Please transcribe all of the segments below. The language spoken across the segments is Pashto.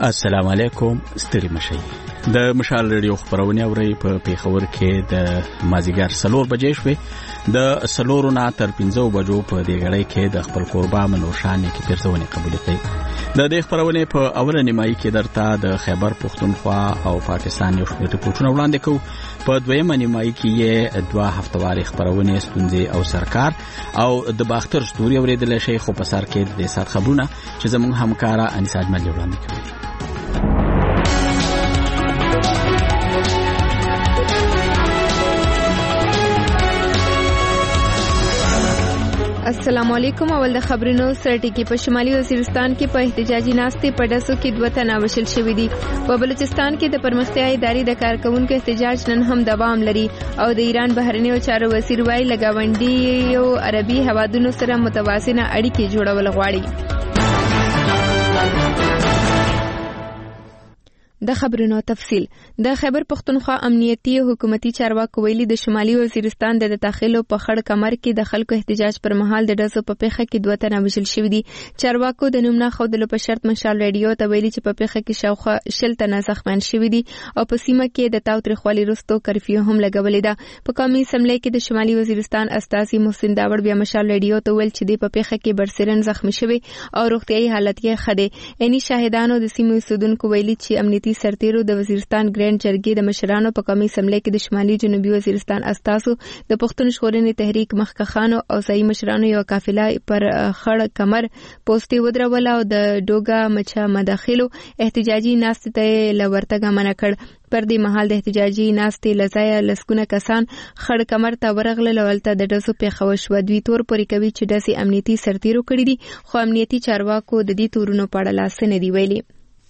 السلام علیکم. ستړي مشئ. د مشال ریډیو خبرونه اوري په پیښور کې د مازیګر 4 بجې شوې. د 4 نه تر 15 بجو په دې غړې کې د خپل قربا منوشان کې پیرزونه قبول کړي. د دې خبرونه په اوله نیمایي کې درته د خیبر پښتونخوا او پاکستان یو شمېر ریپورتونه وړاندې کوو. په دویمه نیمایي کې یې 2 هفتواري خبرونه ستونزې او سرکار او د باختر ستوري اوریدل شي. خو په سر کې د سات خبرونه چې زموږ همکارا انیسا اجمل وړاندې کوي. السلام علیکم. اول د خبرونو سرټکی. په شمالي وزیرستان کې په احتجاجي ناستې په ډسو کې 2 تنه وشل شوې دي. په بلوچستان کې د پرمختیا ادارې د کارکونکو احتجاج نن هم دوام لري او د ایران بهرنیو چارو وزیر وايي لګاونډي یو عربي هوادونو سره متوازنه اړیکې جوړول غواړي. د خبرونو تفصیل. د خیبر پښتونخوا امنیتي او حکومتي چارواکو ویلي د شمالي وزیرستان د داخلو په خړ کمر کې د خلکو احتجاج پر مهال د ډزو په پیښه کې 2 تنه وژل شوي دي. چارواکو د نوم نه خودلو په شرط مشال ریډیو ته ویلي چې په پیښه کې شاوخوا 10 تنه زخمیان شوي دي او په سیمه کې د تاوتریخوالي وروسته کرفیو هم لګولې ده. په قومي اسمبلی کې د شمالي وزیرستان استاذي محسن داوړ بیا مشال ریډیو ته ویل چې د په پیښه کې برسرن زخمی شوي او روغتيایي حالت یې ښه دی. اني شاهدانو د سیمې اوسیدونکو ویلي چې امنیتي سرتیرو د وزیرستان ګرینډ جرګې د مشرانو په قومي اسمبلی کې د شمالي جنوبي وزیرستان استاسو د پښتون ژغورنې تحریک مخکخانو او ځایي مشرانو یو قافله پر خړ کمر پوسټي ودروله او د ډوګا مچا مداخلو احتجاجي ناستې ته لورتګه منع کړ. پر دې مهال د احتجاجي ناستې لزایا لسکونه کسان خړ کمر ته ورغلل او ولته د ډزو پیښه وشوه. دوی تور پورې کوي چې داسې امنیتي سرتیرو کړی دي خو امنیتي چارواکو د دې تورونو په اړه لاس نه دی ویلي.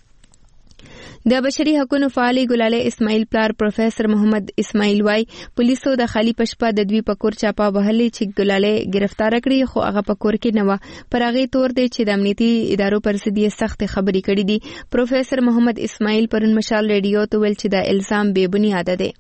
د بشري حقوقو فعال ګلاله اسماعیل پلار پروفیسور محمد اسماعیل وای پولیسو د خالی پشپا د دوی پکور چاپا وهلې چې ګلاله گرفتار کړی خو هغه پکور کې نه و. پر هغه تور دی چې د امنیتي ادارو پر سدي سخت خبري کړې دي. پروفیسور محمد اسماعیل پرون مشال ریډیو ته ویل چې د الزام بے بنیاد دی.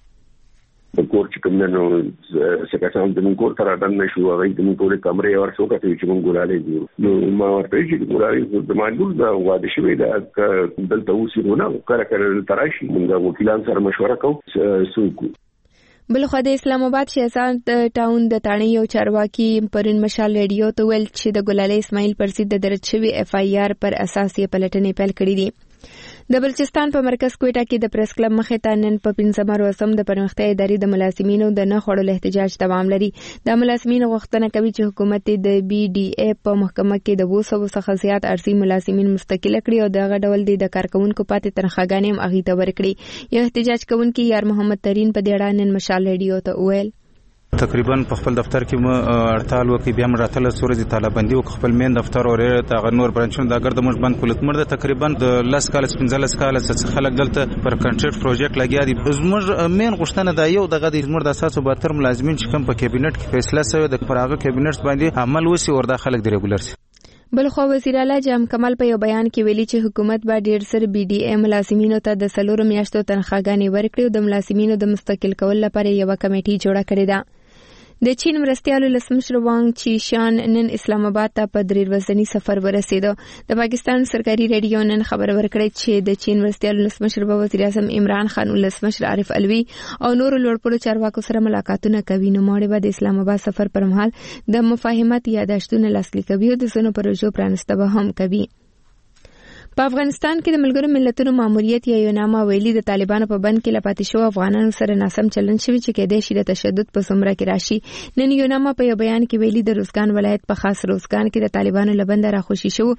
د کور چې کوم نو څنګه د مونږ تر اډن نشو هغه د مونږ کمرې اور څو کته چې مونږ ګولاله دي. نو ما ورته چې ګولاله د ماډول دا واده شوی دا دلته اوسېونه کړه تراشي مونږ وکیلان سره مشوره کوو سوق. بلخو د اسلام آباد شهزاد ټاون د تاڼي یو چارواکي پرون مشال ریډیو ته ویل چې د ګلاله اسماعیل پر ضد درج شوی اف آی آر پر اساس یې پلټنې پیل کړې دي. د بلوچستان په مرکز کوټه کې د پریس کلب مخې ته نن په 15 مراسم د پرمختیا ادارې د ملازمینو د نه خړل احتجاج دوام لري. د ملازمینو غوښتنه کوي چې حکومت د بي ډي اي په محکمه کې د 200 څخه زیات ارزي ملازمین مستقل کړي او دغه ډول د کارکونکو پاتې تنخواګانې هم اغي ته ورکړي. یو احتجاج کوونکی یار محمد ترين په دې اړه نن مشال ریډیو ته ویل تقریبا په خپل دفتر کې مو اړتال وکي بیا مراتله سورې طالباندي او خپل مین دفتر او ته نور برانچونه د ګرد موږ باندې کولت مرده تقریبا د 10 کال 15 کال څخه خلک دلته پر کنټریکټ پروجیکټ لګیا دي. زموږ مین غوښتنه دا یو دغه د زموږ د اساسو 72 ملازمین چې کوم په کابینټ کې فیصله شوی د پراغه کابینټ باندې عمل وسی وردا خلک دی ریګولر سي. بلخو وزیر اعلی جام کمال په یو بیان کې ویلي چې حکومت به ډیر سر بي ډي اي ملازمینو ته د 4 میاشتو تنخواګانې ورکړي او د ملازمینو د مستقل کول لپاره یو کمیټه جوړه کړې ده. د چین مرستیالو لسمشر وانګ چیشان نن اسلام آباد ته په 3 ورځنی سفر ورسېد. د پاکستان سرکاري ریډیو نن خبر ورکړی چې د چین مرستیالو لسمشر په وزیر اعظم عمران خان او لسمشر عارف الوی او نور لوړپوړو چارواکو سره ملاقاتونه کوي. نو ماړه به د اسلام آباد سفر پر مهال د مفاهمت یاداشتونه لاسلیک کوي او د زونو پروژو پرانسته به هم کوي. په افغانستان کې د ملګرو ملتونو ماموریت یا یوناما ویلي د طالبانو په بند کې لپاتې شو افغانانو سره ناسم چلن شوی چې کېدای شي د تشدد په زمره کې راشي. نن یوناما په یو بیان کې ویلي د روزګان ولایت په خاص روزګان کې د طالبانو لبند راخوشي شو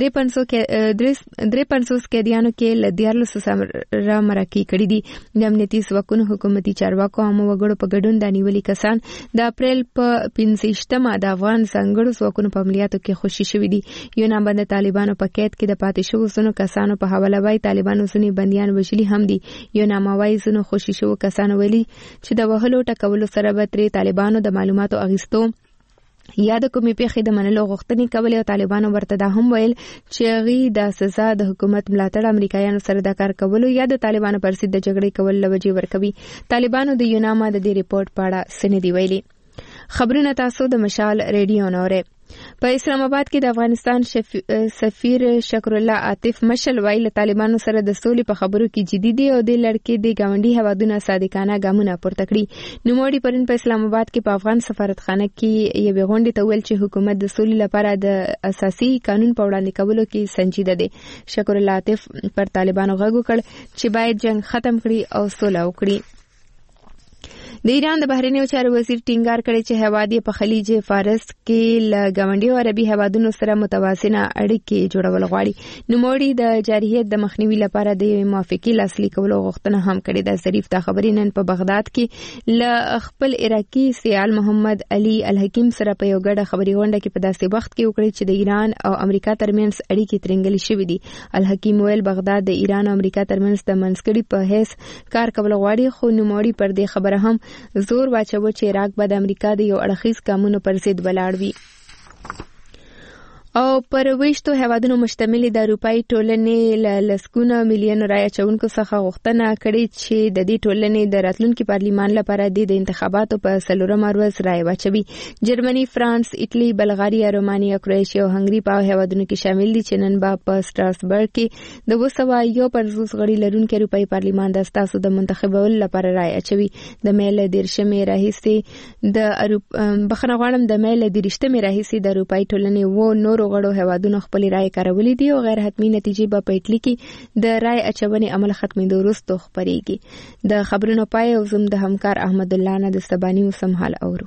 350 قیدیانو کې ل 14 سره مرکه کړی دي. د امنیتي ځواکونو حکومتي چارواکو هم وګړو په ګډون د نیولې کسان د اپریل په 15مه د افغان ځانګړو ځواکونو په عملیاتو کې خوشي شوی دي. یوناما د طالبانو په قید کې د پاتې شو زنو کسانو په حواله وای طالبانو زنی بنديان وشلي هم دي. یو ناموای زنو خوشي شو کسانو ویلي چې د وهلو ټکولو سره به تر طالبانو د معلوماتو اغیستو یا د کومې پیښې د منلو غوښتنې کولې او طالبانو ورته دا هم ویل چې غي د سزا د حکومت ملاتړ امریکایانو سره د کار کولو یا د طالبانو پر ضد د جګړې کول لوجه ورکوي. طالبانو د یوناما د دې ریپورت په اړه سندې ویلي. خبرونه تاسو د مشال ریډیو نوره په اسلام آباد کې د افغانستان سفیر شکر الله عاطف مشل ویل طالبانو سره د سولې په خبرو کې جدي دي او د لړکې د گاونډي هوادونو صادقانه ګامونه پورته کړي. نوموړي پرون په اسلام آباد کې په افغان سفارتخانه کې یوې غونډې ته ویل چې حکومت د سولې لپاره د اساسي قانون په وړاندې کولو کې سنجیده دی. شکر الله عاطف پر طالبانو غږ وکړ چې باید جنگ ختم کړي او سوله وکړي. د ایران د بهرنیو چارو وزیر ټینګار کړی چې هیواد یې په خلیج فارس کې له ګاونډیو عربي هیوادونو سره متوازنه اړیکې جوړول غواړي. نوموړي د جارحیت د مخنیوي لپاره د موافقې لاسلیک کولو غوښتنه هم کړې ده. ظریف دا خبرې نن په بغداد کې له خپل عراقي سیال محمد علي الحکیم سره په یو ګډه خبري غونډه کې په داسې وخت کې وکړي چې د ایران او امریکا ترمنځ اړیکې ترنګلې شوې دي. الحکیم ویل بغداد د ایران او امریکا ترمنځ د منځګړي په حیث کار کول غواړي، خو نوموړي پر دې خبره هم زور واچوه چې عراق به د امریکا د یو اړخیز قانون پر ضد ولاړ وي. او پر ویشتو هیوادونو مشتمل د اروپאי ټولنې له لسګونه میلیون رای اچونکو څخه غوښتنه کړې چې د دې ټولنې د راتلونکي پارلیمان لپاره د انتخاباتو په څلورمه ورځ رای واچوي. جرمني، فرانس، ایټالي، بلغاریا، رومانیا، کروشیا او هنګري په هیوادونو کې شامل دي چې نن به په سټراسبرګ کې د 251 غړي لرونکي اروپאי پارلیمان د استازو د منتخبولو لپاره رای اچوي. د میل دیرشمې راهیسې د بخنغوانم د میل دیرشتمې راهیسې د اروپאי ټولنې و نور غړو هیوادونو خپل رائے کارولې دي او غیر حتمی نتیجې به په ایټالي کې د رائے اچونې عمل ختمېدو وروسته خبرېږي. د خبرونو پای او زم د همکار احمد الله نه د سباني موسم حال اورو.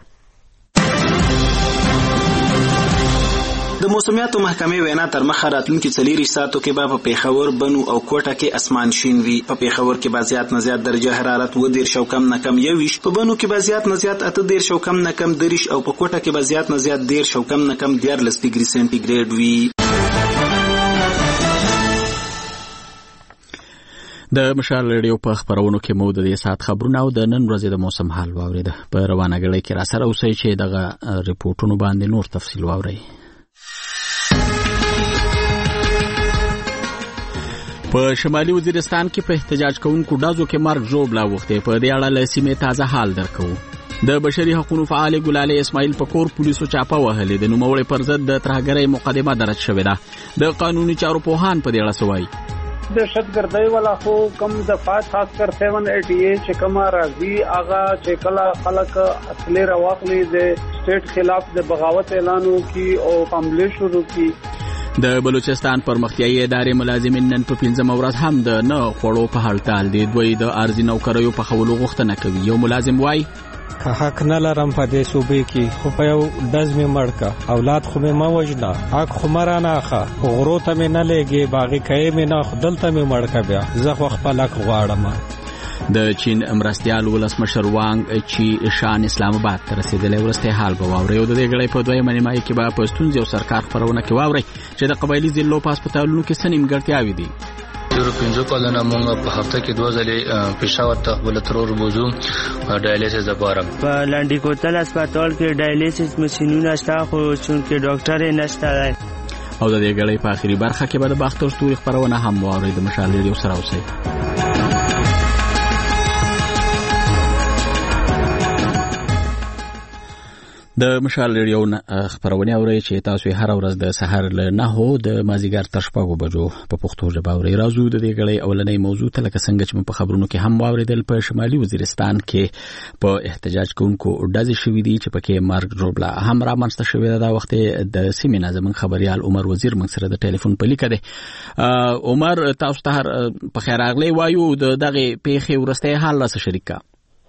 د موسمیاتو محکمې وینا تر مخه راتلونکي 4 ساعتو کې به په پیښور، بنو او کوټه کې اسمان شین وي. په پیښور کې به زیات نه زیات درجه حرارت 10 او کم نه کم 21، په بنو کې به زیات نه زیات 18 او کم نه کم 30 او په کوټه کې به زیات نه زیات 10 او کم نه کم 14 ډیګري سنټیګریډ وي. د مشال ریډیو په خبرونو کې مو د دې سات خبرونه او د نن ورځې د موسم حال واوریده. په روانه غړي کې را سره اوسئ چې دغه ریپورتونو باندې نور تفصیل واورئ. په شمالي وزیرستان کې په احتجاج کوونکو ډزو کې مرګ ژوبلا وخته. په دې اړه له سیمې تازه حال درکو. د بشري حقوقو فعال ګلالي اسماعیل پکور پولیسو چاپه وهلې. د نوموړي پر ضد د ترهګرۍ مقدمه درج شوې ده. د قانوني چارو پوهان په دې اړه سوای دهشتګردۍ والا خو کم دفعات خاص کر 788 چې کومه راځي هغه چې کله خلک اصلي راوخلي د سټیټ خلاف د بغاوت اعلان وکي او حمله شروع کی. د بلوچستان پرمختیایي ادارې ملازمین نن په 5 ورځ هم د نه خوړو په هړتال دي. دوی د ارزي نوکریو په خولو غوښتنه کوي. یو ملازم وای که حق نه لرم په دې صوبې کې خو په یو دز مې مړکا اولاد خو مې ما وجنا حق خو مرا نه اخا غرو ته مې نه لګي باغی کای مې نه خدل ته مې مړکا بیا زه خو خپل حق غواړم. د چین امرستیال ولسمشر وانګ چی شان اسلام آباد ته رسیدلی. ورسته حال به واوري او د دې غړي په دویمه نیمایي کې به په ستونزې او سرکار خبرونه کې واوري چې د قبایلی ضلعو په هسپتالونو کې سنیم ګټیاوي دي. تیر 5 کلونه مونږ په هفته کې 2 ځلې پېښور ته خپل ترور بوزو ډایالیسس لپاره. په لاندې کوتل هسپتال کې ډایالیسس ماشينونه شته خو چونکه ډاکټر یې نشته. او د دې غړي په اخیری برخه کې به د باختر ستوري خبرونه هم واوري. د مشال ریډیو سره اوسئ. د مشال ریډیو خبرونه اورئ چې تاسو هر ورځ د سحر له 9 د مازیګر تر 6 بجو په پښتو ژبه اورئ. راځو د دې غړي اولنۍ موضوع ته لکه څنګه چې په خبرونو کې هم واوریدل. په شمالي وزیرستان کې په احتجاج کوونکو ډزې شوې دي چې پکې مرګ ژوبلا هم رامنځته شوې ده. د وخت د سیمې نظم خبريال عمر وزیر موږ سره د ټلیفون په لیکه ده. عمر تاسو ته په خیر راغلی وایو. د دغه پیښې ورسته حال را شریکه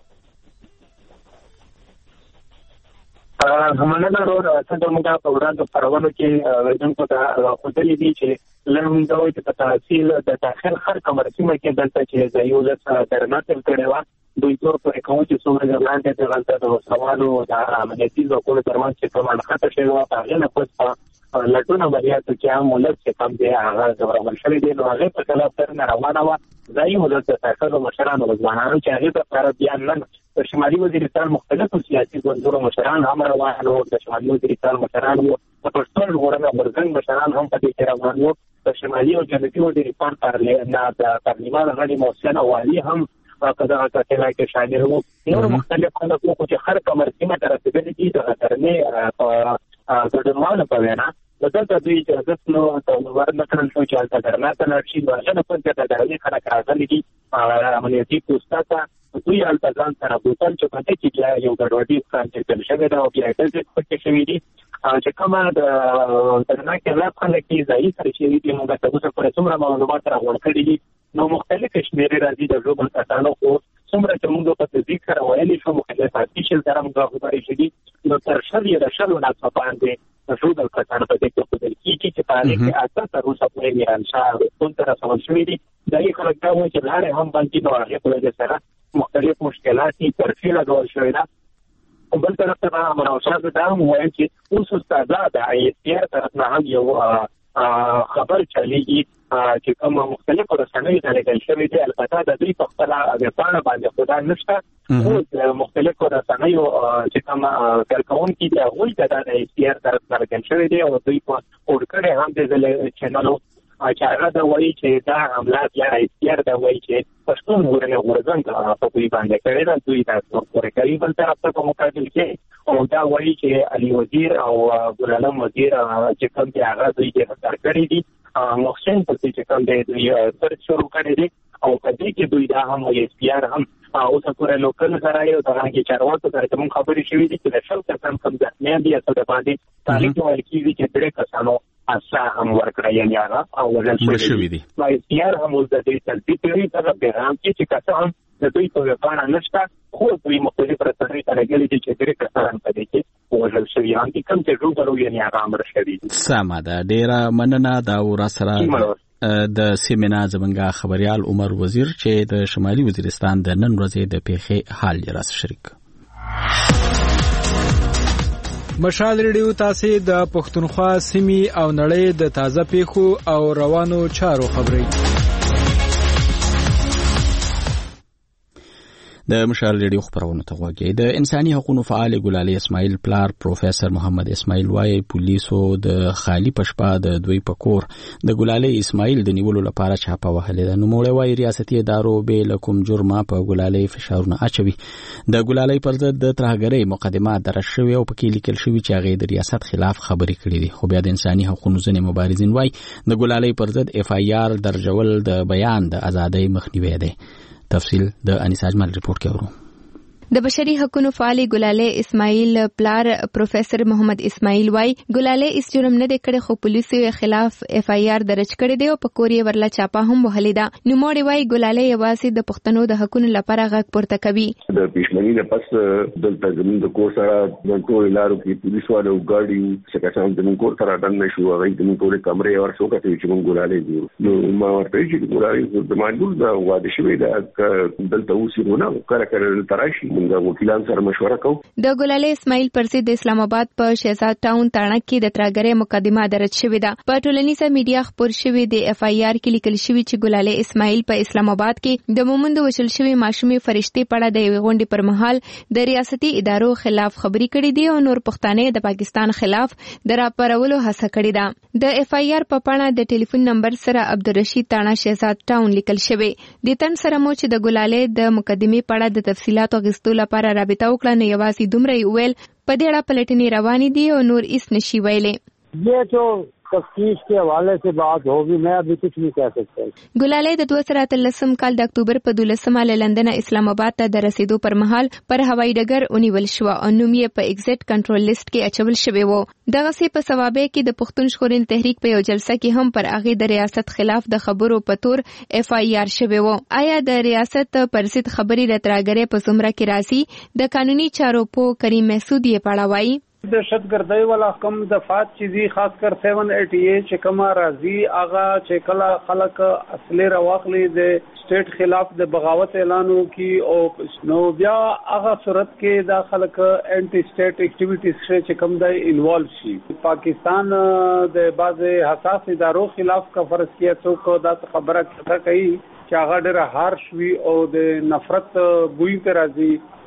همنه ورو څنګه موږ په ورځ په پرونو کې ورجنکو ته خپل دي چې لرم دوی ته تحصیل د داخل خر کمرسیمه کې دلته چې د یو لږ درناتل کړي و دوی تور په کوم چې څومره لاندې د غلطه د سوالو د امنیتي ځواکونو ترمنځ چې کومه خطر شوی و هغه نه پس لټونه بریاته چې هم ولر چې کم دی هغه زبرمن شوی دی. نو هغه په خلاف تر نه روانه و ځای ولر د تاخیر مشرانو ځوانانو چې هغه په قرار بیان نن په شمالي وزیرستان مختلفو سیاسي ګوندونو مشران هم روان وو. د شمالي وزیرستان مشران وو په پښتون ژغورنه برګنګ مشران هم په دې کې روان وو. په شمالي او جنوبي وزیرستان پارلمان غړي محسن والی هم په دغه کتله کې شامل وو. نور مختلف خلکو چې خر کمرسیمه ته رسیدلي دي د غترنې ګډونوالو په وینا دلته دوی اجازه نو ورنکړل شو چې هلته درناته لاړ شي. وژنه په دې ډلې خلک راغلي دي امنیتي پوسټه ته دوی هلته ځان سره بوتل چې په دې کې بیا یو ګډوډي ښکارېدل شوې ده او بیا ډزې پکې شوي دي چې کومه د درناکې لاس خلک یې ځایي سره شوي دي. موږ ته اوسه پورې څومره معلومات راغونډ کړي دي نو مختلفې شمېرې راځي د ژوبل کسانو خو څومره چې موږ په تصدیق سره ویلي شو مختلفاتي شل سره موږ خبرې شدي نو تر شل یې د شلو نه څه باندې ژوبل کسانو په دې کې ښودل کېږي چې په هغې کې اته تر اوسه پورې میرانشاه روغتون ته رسول شوي دي. د هغې خلک دا وایي چې لارې هم بند دي نو هغې په وجې سره مختلف مشکلات دي ترفیع لګول شوې ده. بل طرف ته مناوشاه دا هم وایي چې اوس استاده د ISPR طرف نه هم یو خبر چلیږي چې کوم مختلفو رسنیو ته لګل شوي دي. البته د دوی په خپله ویبپاڼه باندې خو دا نشته خو د مختلفو رسنیو چې کوم کارکوونکي دي هغوی ته دا د ISPR طرف نه لګل شوي دي او دوی په کوډ کړی هم د چینلو چې هغه دا وایي چې دا حملات یا ISPR دا وایي چې پښتون غورځنګ په دوی باندې کړی ده دوی دا پورې کوي. بل طرف ته په مقابل کې او دا وایي چې علي وزیر او ګل عالم وزیر چې کوم دي هغه دوی ګرفتار کړي دي. محسن په دې چې کوم دی دوی سرچ شروع کړی دی او په دې کې دوی دا هم ISPR هم اوسه پورې لوکل ځای او دغه کې چارواکو سره کوم خبرې شوې دي چې د شل کسان کم ځنه دي اصل د باندې تاریخ ویل کېږي چې درې کسانو اسا هم ورکړی یعنی هغه او ورل شوی دي. ISPR هم اوس د دې تلبیت لري تر پیغام کې چې کسان د دوی په ویبپاڼه نشته خو دوی مختلف رسنۍ ته راغلي دي چې درې کسان په دې کې وژل شوي هم دي کوم چې ژوبل یعنی هغه امر شوي دي. سمه ده ډېره مننه دا ورسره د سیمنا زمنګا خبريال عمر وزیر چې د شمالي وزیرستان د نن ورځې د پیښې حال یې راس شریک. مشال ریډیو تاسو د پښتونخوا سیمې او نړۍ د تازه پیښو او روانو چارو خبري د مشال ریډیو خبرونه ته وګورئ. د انساني حقوقو فعال ګلالي اسماعیل پلار پروفیسور محمد اسماعیل وايي پولیسو د خالی پشپا د دوی پکور د ګلالي اسماعیل د نیولو لپاره چاپه وهلې ده. نو موږ وايي ریاستي ادارو به لکم جرمه په ګلالي فشارونه اچوي. د ګلالي پر ضد د ترهګرۍ مقدمات درج شوی او پکې لیکل شوی چې هغه د ریاست خلاف خبرې کړې دي. خو بیا د انساني حقوقو ځینې مبارزین وايي د ګلالي پر ضد FIR درجول د بیان د ازادۍ مخنیوي دی. تفصیل د انیسا اجمل ریپورت کې ورو. د بشري حقوقو فعال ګلالي اسماعیل پلار پروفیسور محمد اسماعیل وايي ګلالي اس جرم نه د کړي خو پولیسو خلاف FIR درج کړی دی او په کوري ورلا چاپه هم وهلې ده. نو موړي وايي ګلالي یوازې د پښتنو د حقوقو لپاره غږ پورته کوي. د پښمنۍ نه پس دلته زموږ د کور سره د ټول لارو کې پولیسو والو ګاډي څنګه څنګه زموږ کور سره دن نشو هغه زموږ ټول کمرې او څوک ته چې موږ ګلالي دي نو ما ورته چې ګلالي د مانډول دا واده شوی دا دلته اوسېونه کړه تراشي موږ وکیلان سره مشوره کوو. د ګلالي اسماعیل پر ضد اسلام آباد په شهزاد ټاون تاڼه کې د ترهګرۍ مقدمه درج شوې ده. په ټولنیزه میډیا خبر شوی د FIR کې لیکل شوی چې ګلالي اسماعیل په اسلام آباد کې د مومند وشل شوی ماشومې فرشتي پړه د یوې غونډې پر مهال د ریاستي ادارو خلاف خبري کړې دي او نور پښتانه د پاکستان خلاف د راپارولو هڅه کړې ده. د FIR په پاڼه د ټلیفون نمبر سره عبدالرشید تاڼه شهزاد ټاون لیکل شوی. د تن سره مو چې د ګلالي د مقدمې پړه د تفصيلاتو غوښتلو لپاره رابطه وکړه نه یوازې دومره ویل په دې اړه پلټنې روانې دي او نور هیڅ نشي ویلې. یہ جو تفتیش کے حوالے سے بات ہوگی میں ابھی کچھ نہیں کہہ سکتا. ګلالي د 2013 کال د اکتوبر په 12 له لندن اسلام آباد ته د رسیدو پر مهال پر هوایي ډګر ونیول شو او نوم یې په ایگزټ کنټرول لیست کې اچول شوی و. دغه سي په ثوابه کې د پښتون ژغورنې تحریک په یو جلسه کې هم پر هغه د ریاست خلاف د خبرو په تور FIR شوی و. آیا د ریاست پر ضد خبري د ترهګرۍ په زمره کې راځي؟ د قانوني چارو په کریم محسود یې پړاوي. دهشتګردۍ والا کم دفعات چیزی خاص کر 788 چې کومه راځي هغه چې کله خلک اصلي راوخلي د سټیټ خلاف د بغاوت اعلانو کی او نو بیا هغه صورت کې د خلک انټي سټیټ اکټیویټیز چې کوم د انوالو شي. پاکستان د بعض حساس ادارو خلاف کا فرض کیا څوک دا خبره کوي چې هغه ډېر هارش وي او د نفرت بوی ته راځي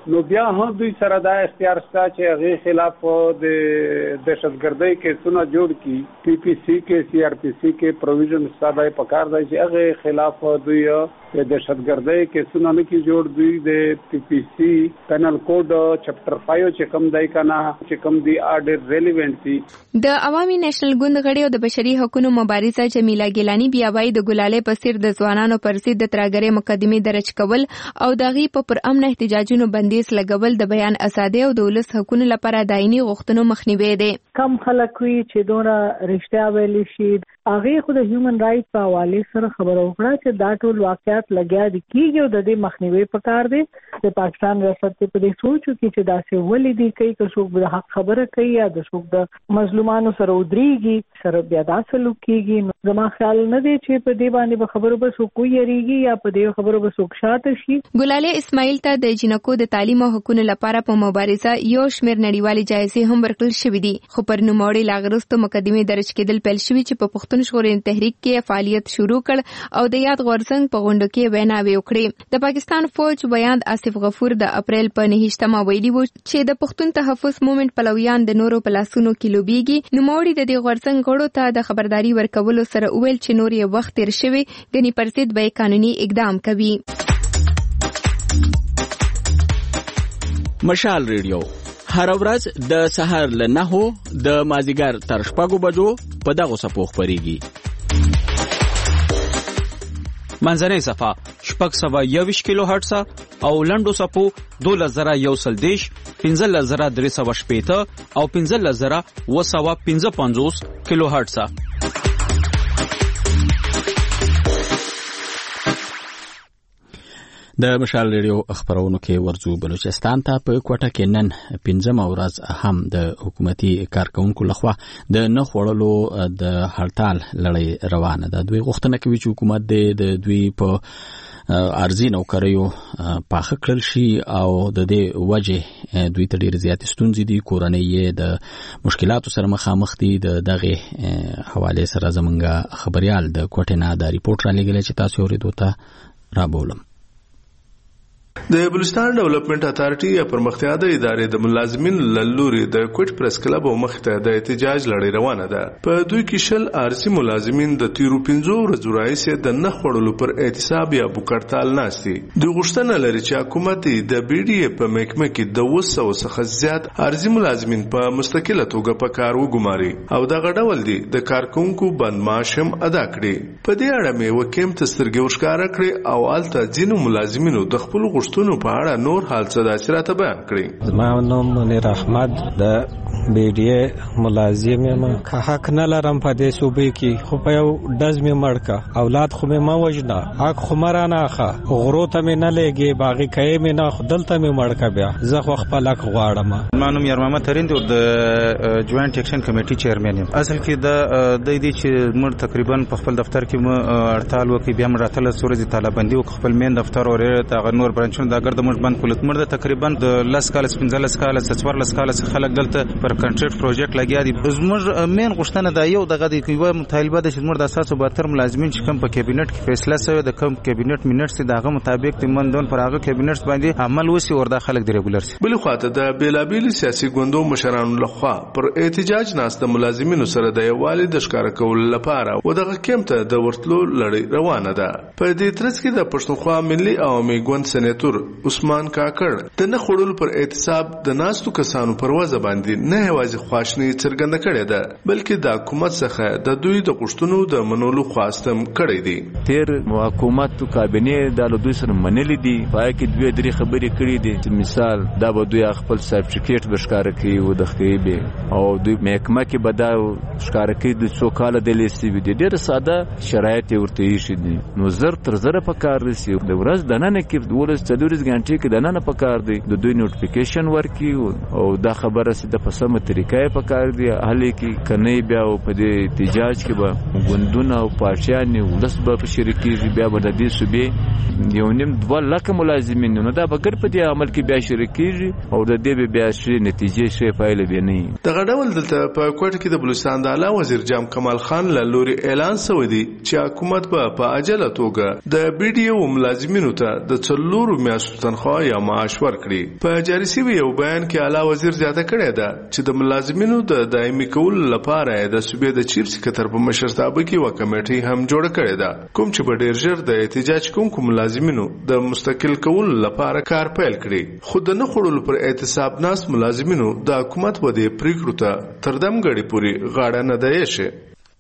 نو بیا هم دوی سره دا اختیار شته چې هغه خلاف د دهشتګردۍ کیسونه جوړ کی پی پی سی کې سی آر پی سی کې پروویژن ستاسو په کار دی چې هغه خلاف دوی د دهشتګردۍ کیسونه نه کی جوړ دوی د پی پی سی پینل کوډ چپټر 5 چې کوم دی کنه چې کوم دی اډ ریلیونٹ دی. د عوامي نېشنل ګوند غړي او د بشري حقوقو مبارزه جمیله ګیلانی بیا وایي د ګلالې په سیر د ځوانانو پر ضد د ترهګرۍ مقدمې درج کول او دغه په پر امن احتجاجونو بندیز لګول د بیان ازادي او د ولس حقوقو لپاره دایني غوښتنو مخنیوي دی. کم خلک وی چې دونه رښتیا ویلي شي هغه خو د هیومن رائټ په حواله سره خبرو وکړه چې دا ټول واقعیت لګیا دي کیږي او د دې مخنیوي پکار دی. د پاکستان ریاست په دې سوچو کې چې دا څه ولې دي کوي که څوک د حق خبره کوي یا د څوک د مظلومانو سره ودرېږي سره بیا دا سلوک کیږي. نو زما خیال نه دی چې په دې باندې به خبرو به څوک یریږي یا په دې خبرو به څوک شاته شي. ګلالې اسماعیل ته د جنکو د تعلیم او حقوقو لپاره په مبارزه یو شمېر نړیوالې جایزې هم ورکړل شوې دي خو پر نوموړي لاغرستو مقدمې درج کېدل پیل شوې چې په پښتون ژغورنې تحریک کې فعالیت شروع کړ او د یاد غورځنګ په غونډه کې ویناوې وکړې. د پاکستان فوج بیان آصف غفور د اپریل په 9مه ویلي و چې د پښتون تحفظ موومېنټ پلویان د نورو په لاسونو کې لوبېږي. نوموړي د دې غورځنګ غړو ته د خبرداري ورکولو سره وویل چې نور یې وخت تیر شوی ګنې پر ضد به قانوني اقدام کوي. مشال ریډیو هر ورځ د سهار له 9 د مازیګر تر 6 بجو په دغه صفو خبريږي. منځنۍ صفه 621 کیلو هرتز او لنډو صفو 2110 15380 او 15255 کیلو هرتز. د مشال ریډیو خبرونو کې ورځو بلوچستان ته په کوټه کې نن 15مه ورځ هم د حکومتي کارکونکو لخوا د نه خوړلو د هړتال لړۍ روانه ده. دوی غوښتنه کوي چې حکومت د دوی په ارزي نوکریو پاخه کړل شي او د دې وجه دوی ته ډېر زیات ستونزې دي. کورنۍ د مشکلاتو سره مخامخ دي. دغه حواله سره زمونږ خبريال د کوټه نه د ریپورت را لګل چې تاسو اوریدو ته را بولم. د بلوچستان ډیولپمنٹ اتارټي یا پرمختیاده ادارې د ملازمینو لوري د کوټ پریس کلب او مخته د احتجاج لړۍ روانه ده. په دوی کې شل ارسي ملازمین د تیرو 15 ورځو راځي د نه خړلو پر اعتصاب یا بوکړتال ناشتي. د غشتنه لري چې حکومت د بي ډي په محکمه کې د 200 څخه زیات ارسي ملازمین په مستقله توګه په کار وګماري او دغه ډول دي د کارکونکو بند معاشم ادا کړي. په دې اړه مې وکیم تسترګې وشکاره کړې او الته ځینو ملازمینو د خپل غشتونو په اړه نور حال څه د اثرات بیان کړی. زما نوم منیر احمد د بي ډي ملازم یم. که حق نه لرم په دې صوبې کې خو په یو ډز مې مړ کا اولاد خو مې ما وجنا حق خو مرا نه اخا غرو ته مې نه لګي باغی کای مې نه خدلته مې مړ کا بیا زه خو خپل حق غواړم. ما نوم یار محمد ترین د جوائنٹ ایکشن کمیټي چیرمن یم. اصل کې د دې چې موږ تقریبا په خپل دفتر کې مو هړتال وکي بیا موږ راتله سورې طالباندي او خپل مین دفتر اورې ته نور برانچونه دا ګرد موږ بند کولت مرده تقریبا د 10 کال 15 کال 14 کال خلک دلته پر کنټریکټ پروجیکټ لګیا دي. زموږ مین غوښتنه دا یو دغه د یو مطالبه د شمول د اساس او باتر ملازمین چې کوم په کابینټ کې فیصله شوی د کوم کابینټ منټس دغه مطابق د مندون پر هغه کابینټ باندې عمل وسی وردا خلک دی ریګولر سي. بل خواته د بیلابیل سیاسي ګوندو مشرانو لخوا پر احتجاج ناست ملازمینو سره د یووالي د ښکار کول لپاره و دغه کمته د ورتلو لړۍ روانه ده. په دې ترڅ کې د پښتونخوا ملي عوامي ګوند سېنیټور عثمان کاکړ د نه خړول پر اعتصاب د ناستو کسانو پر وځ باندې نه هوازي خواشنی څرګنده کړې ده بلکې د حکومت څخه د دوی د غوښتنو د منولو خواستم کړې دي. تیر حکومت کابینه د دوی سره منلې دي پای کې دوی درې خبرې کړې دي. مثال دا به دوی خپل سرټیفیکیټ بشکاره کوي او د خېبه او دوی محکمه کې به دا ښکار کوي د څو کال د لیسي وي ډېر ساده شرایط ورته یې شي دي. نو زر تر زره په کار رسي د ورځ د نن کې ولس 4 غنټې کې د نن په کار دی د دوی نوټیفیکیشن ورکي او دا خبره سي د پسم سمه طریقې په کار دی هلي کې کني بیا په دې احتجاج کې به ګوندونه او پارټیان ولس به په شریکي بیا به د دې صوبې یو نیم 2 لک ملازمین نو دا به ګر په دې عمل کې بیا شریکي او د دې بیا شي نتیجې شي فایل به نه دغه ډول دلته په کوټه کې د بلوچستان د اعلی وزیر جام کمال خان له لوري اعلان شوی دی چې حکومت به په عاجله توګه د BDO ملازمینو ته د 4 میاشتو تنخواه یا معاش ورکړي په جاري شوی یو بیان کې اعلی وزیر زیاته کړې ده چې د ملازمینو د دایمي کولو لپاره د صوبې د چیف سکرټر په مشرتابه کې و کمیټه هم جوړه کړې ده کوم چې په ډیر ژر د احتجاج کوونکو ملازمینو د مستقل کولو لپاره کار پیل کړي خو د نه خړولو پر اعتصاب ناس ملازمینو د حکومت و د پریکړو ته تر دمګړي پوري غاړه نه دی شي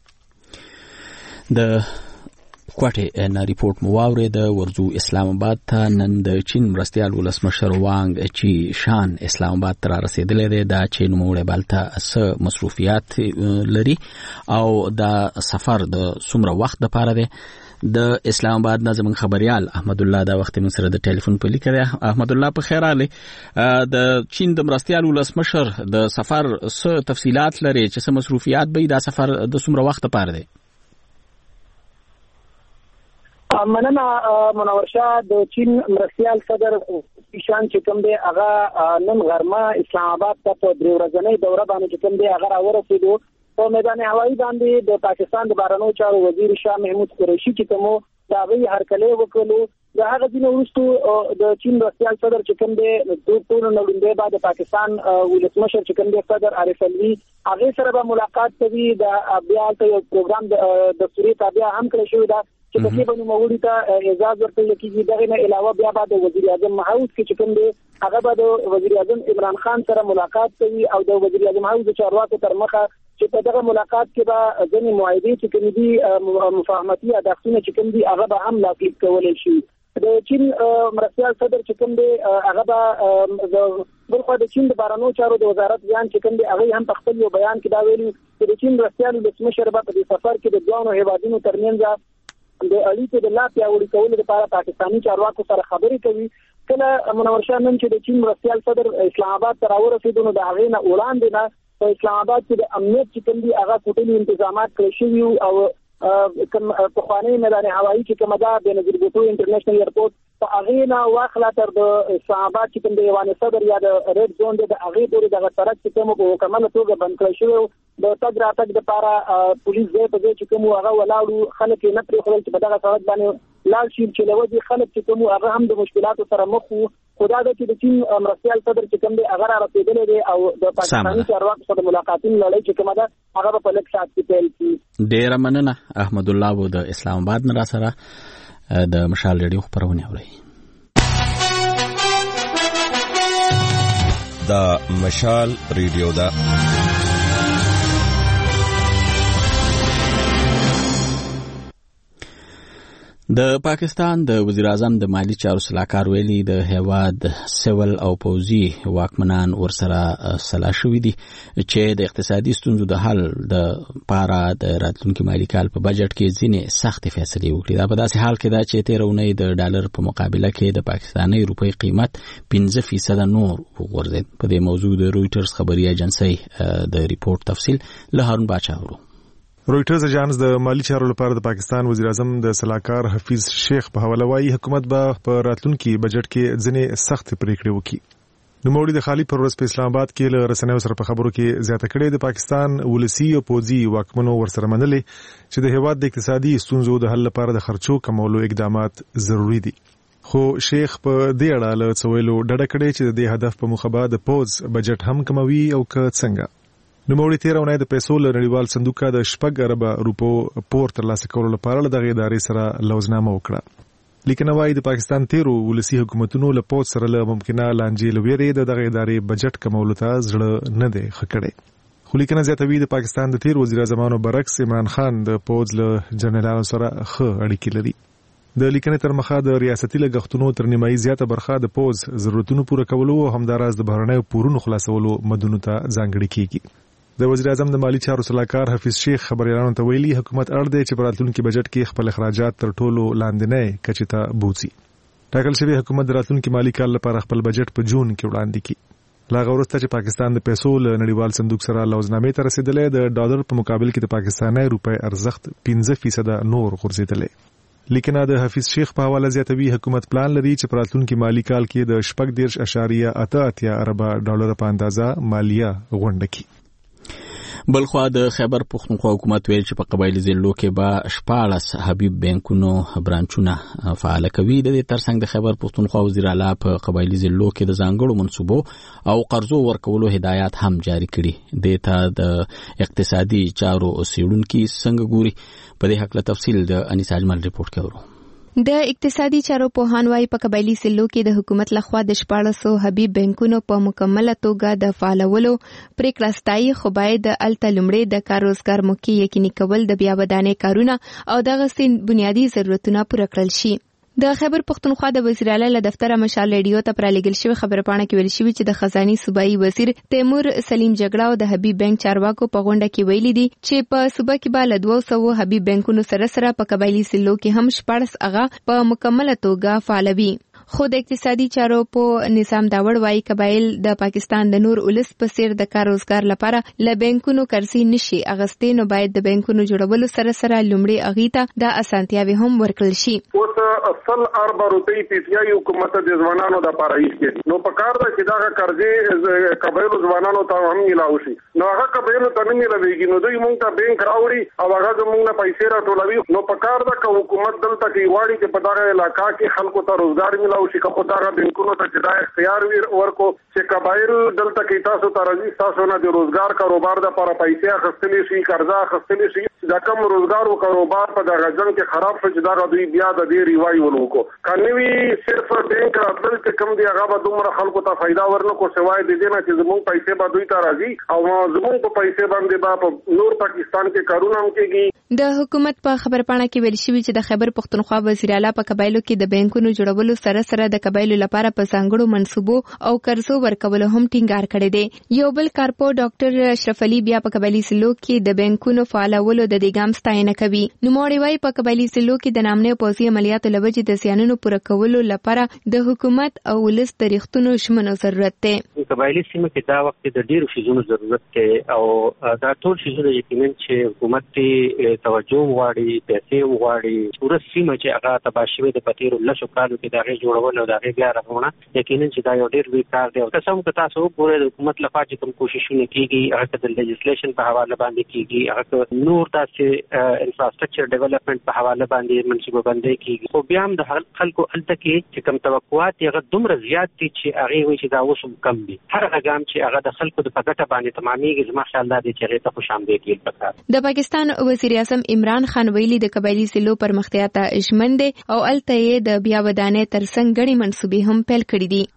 د کوټه نه ریپورت مو واورید ورځو اسلام آباد ته نن د چین مرستيال ولسمشر وانګ چی شان اسلام آباد ته رسیدلې ده د چین موړې بالته اس مصروفیات لري او د سفر د څومره وخت لپاره ده د اسلام آباد نظم خبريال احمد الله دا وخت من سره د ټلیفون په لیکه ده احمد الله په خیر علي د چین د مرستيال ولسمشر د سفر څه تفصيلات لري چې څه مصروفیات به د سفر د څومره وخت لپاره ده مننه منور شاه د چین مرستيال صدر شان چې کوم دی هغه نن غرمه اسلام آباد ته په 3 ورځې دوره باندې چې کوم دی هغه راورسېدو په میدان هوایی باندې د پاکستان د بهرنیو چارو وزیر شاه محمود قریشي چې کوم دا غي هرکلی وکړو د هغه دین وروسته د چین مرستيال صدر چې کوم دی د ټول نړۍ بعد پاکستان ولسمشر چې کوم دی صدر عارف علوي هغه سره به ملاقات کوي د بیا ته یو پروګرام د سوري تابع هم کړی شوی دا چې په کې باندې موړي ته اعزاز ورکړل کیږي دغه نه علاوه بیا بعد وزیر اعظم هاوس کې چې کوم دی هغه به د وزیر اعظم عمران خان سره ملاقات کوي او د وزیر اعظم هاوس د چارواکو تر مخه چې په دغه ملاقات کې به ځینې معاهدې چې کوم دي مفاهمتي اهدافونه چې کوم دي هغه به هم لاسلیک کولای شي د چین مرستيال صدر چې کوم دی هغه به بلخو د چین د بهرنیو چارو د وزارت بیان چې کوم دی هغه هم په خپل یو بیان کې دا ویلي چې د چین مرستيال ولسمشر به په سفر کې د دوه هیوادونو ترمنځ د اړیکو د لا پیاوړي کولو لپاره پاکستاني چارواکو سره خبرې کوي کله منور شاه نن چې د چین مرستيال صدر اسلام آباد ته راورسېدو نو د هغې نه وړاندې نه په اسلام آباد کې د امنیت چې کوم دي هغه کوټلي انتظامات کړی شوي او کوم پخوانی میدان هوایی چې کومه ده بینظیر بوټو انټرنیشنل ایرپورټ په هغې نه واخله تر د اسلام آباد چې کوم د ایوان صدر یا د ریډ زون دی د هغې پورې دغه سړک چې کوم په مکمله توګه بند کړی شوی د تګ راتګ دپاره پولیس ځای په ځای چې کوم هغه ولاړو خلک یې نه پرېښودل چې په دغه سړک باندې لاړ شي چې له وجې خلک چې کوم هغه هم د مشکلاتو سره مخ وو خو دا ده چې د چین مرستيال صدر چې کوم دی هغه رارسېدلی دی او د پاکستاني چارواکو سره د ملاقاتونو لړۍ چې کومه ده هغه به په لږ ساعت کې پیل کړي ډېره مننه احمد الله و د اسلام آباد نه راسره د مشال ریډیو خبرونه اوري د مشال ریډیو دا د پاکستان د وزیر اعظم د مالی چارو سلاکار ویلي د هیواد سیول او پوزي واکمنان ورسره سلا شوي دي چې د اقتصادي ستونزو د حل د پاره د راتلونکي مالي کال په بجټ کې ځینې سختې فیصلې وکړي دا په داسې حال کې ده چې 13 اونۍ د ډالر په مقابله کې د پاکستاني روپۍ قیمت 5% نور وغورځید په دې موضوع د رويټرز خبري ایجنسي د ریپورت تفصیل له هارون باچا ورو رويټرز اژانس د مالی چارو لپاره د پاکستان وزیر اعظم د سلاکار حفیظ شیخ په حواله وايي حکومت به په راتلونکي بجټ کې ځینې سخت پریکړې وکړي نوموړي د خالی پر ورځ په اسلام آباد کې له رسنیو سره په خبرو کې زیاته کړې د پاکستان ولسی او پوزي واکمنو ورسره منلې چې د هیواد د اقتصادي ستونزو د حل لپاره د خرچو کمولو اقدامات ضروری دي خو شیخ په دې اړه له څویلو ډډه کړې چې د هدف په مخه د پوز بجټ هم کموي او که څنګه نوموړي 13 اونۍ د پیسو له نړیوال صندوق د 6 اربه روپو پور ترلاسه کولو لپاره د ادارې سره لوزنامه وکړه لیکن وايي د پاکستان 13 ولسی حکومتونو له پوز سره له ممکنه لانجې لويري دغه ادارې بجټ کمولو ته ځړ نه دی خکړې خو لیکنه زیاتوي د پاکستان د 13 وزیر اعظمانو برعکس عمران خان د پوز له جنرالانو سره ښه اړیکې لري د لیکنې تر مخه د ریاستي لګښتونو تر نیمایي زیاته برخه د پوز ضرورتونو پوره کولو او همداراز د بهرنیو پورونو خلاصولو مدونو ته ځانګړي کیږي د وزیر اعظم د مالی چارو سلاکار حفیظ شیخ خبريالانو ته ویلي حکومت اړ دی چې په راتلونکي بجټ کې خپل اخراجات تر ټولو لاندې نه کچې ته بوځي ټاکل شوی حکومت د راتلونکي مالی کال لپاره خپل بجټ په جون کې وړاندې کړي لا غورسته چې پاکستان د پیسو له نړیوال صندوق سره لوزنامې ته رسیدلې د ډالر په مقابل کې د پاکستاني روپۍ ارزښت 15% نور غورځېدلې. لیکن د حفیظ شیخ په حواله زیاتوي حکومت پلان لري چې په راتلونکي مالی کال کې د 14.88 ارب ډالر په اندازه مالیه غونډه کړي. بلخوا د خیبر پختونخوا حکومت ویل چې په قبایلی ضلعو کې به 14 حبیب بانکونو برانچونه فعال کوي. د دې ترڅنګ د خیبر پختونخوا وزیر اعلی په قبایلی ضلعو کې د ځانګړو منصوبو او قرضو ورکولو هدایات هم جاری کړي. د ته د اقتصادي چارو څېړونکي څنګه ګوري په دې حق له تفصیل د انیس اجمل ریپورت کوي. د اقتصادي چارو پوهان وايي په قبایلی ضلعو کې د حکومت لخوا د 1400 حبیب بانکونو په مکمله توګه د فعالولو پریکړه ستایي، خو باید د الته لومړی د کار روزګار موقع یقیني کول، د بیا ودانۍ کارونه او دغه بنیادی ضرورتونه پوره کړل شي. د خیبر پختونخوا د وزیر اعلی له دفتر مشال ریډیو ته پرالېږل شوی خبرپاڼه کې ویل شوی چې د خزاني صوبایي وزیر تیمور سلیم جګړه او د حبیب بانک چارواکو په غونډه کې ویلي دي چې په صوبه کې به له 200 حبیب بانکونو سره په قبایلی ضلعو کې هم 14 هغه په مکمله توګه فعالوي. خو د اقتصادي چارو په نظام داوړ وايي قبایل د پاکستان د نور ولس په څیر د کار روزګار لپاره له بانکونو قرضې نشي اغستې، نو باید د بانکونو جوړولو سره لومړی اغیته د اسانتیاوي هم ورکړل شي. اوس اصل 4 روپۍ پیسې حکومت د ځوانانو د لپاره ایښې، نو په کار ده چې دا قرضې قبایلو ځوانانو ته هم ملاوي شي. نو هغه قبایلو ته نه ملاويږي، نو دوی موږ ته بانک راوړي او هغه موږ نه پیسې راټولوي. نو په کار ده چې حکومت دلته کې واړي چې په دغه علاقہ کې خلکو ته روزګار ملاوي شي. که دا بانکونو ته چې دا اختیار ورکو چې قبایل دلته کې تاسو ته راځي، تاسو نه د روزګار کاروبار د لپاره پیسې اخیستلی شي، قرضه اخیستلی شي. دا کوم روزګار او کاروبار په دغه ځنګ کې خراب شو چې دا دوی بیا د دې ریوای ولوکو. کنيوي صرف بانک راتل چې کوم دی هغه به دومره خلکو ته فائدہ ورنکو، سوای د دې نه چې زموږ پیسې به دوی ته راځي او زموږ په پیسې باندې به نور پاکستان کې کارونه هم کېږي. د حکومت په خبرپاڼه کې ویل شوی چې د خیبر پختونخوا وزیر اعلی په قبایلو کې د بانکونو جوړولو سره د قبایلو لپاره په ځانګړو منصوبو او قرضو ورکولو هم ټینګار کړی دی. یو بل کارپو ډاکټر اشرف علي بیا په قبایلی ضلعو کې د بانکونو فعالولو د دې ګام ستاینه کوي. نوموړی وايي په قبایلی ضلعو کې د نامنه پوځي عملیاتو لوجې د زیانونو پوره کولو لپاره د حکومت او ولس د ریښتونو ژمنو ضرورت دی. قبایلی سیمه کې دا وخت د ډیرو شیزونو ضرورت دی او دا ټول شیزونه یقینا چې حکومت ته توجه وغواړي، پیسې وغواړي. پوره سیمه چې هغه تباه شوې د پتیرو لسو کالو کې د هغې جوړول او د هغې بیا رغونه یقینا چې دا یو ډېر لوی کار دی. او قسم که تاسو وګورئ د حکومت لخوا چې کوم کوششونه کېږي، هغه د لیجسلیشن په حواله باندې کېږي، هغه نور داسې انفراسترکچر ډیولپمنټ په حواله باندې منصوبه بندي کېږي. خو بیا هم د خلکو هلته کې چې کوم توقعات دي هغه دومره زیات دي چې هغې وایي چې دا اوس هم کم دي. هر هغه ګام چې هغه د خلکو د په ګټه باندې تمامېږي، زما خیال دا دی چې هغې ته خوشامدې کېږي پکار. د پاکستان وزیر اعظم عمران خان ویلي د قبایلی ضلعو پرمختیا ته ژمن دی او هلته یې د بیا ودانۍ ترڅنګ ګڼې منصوبې هم پیل کړي دي.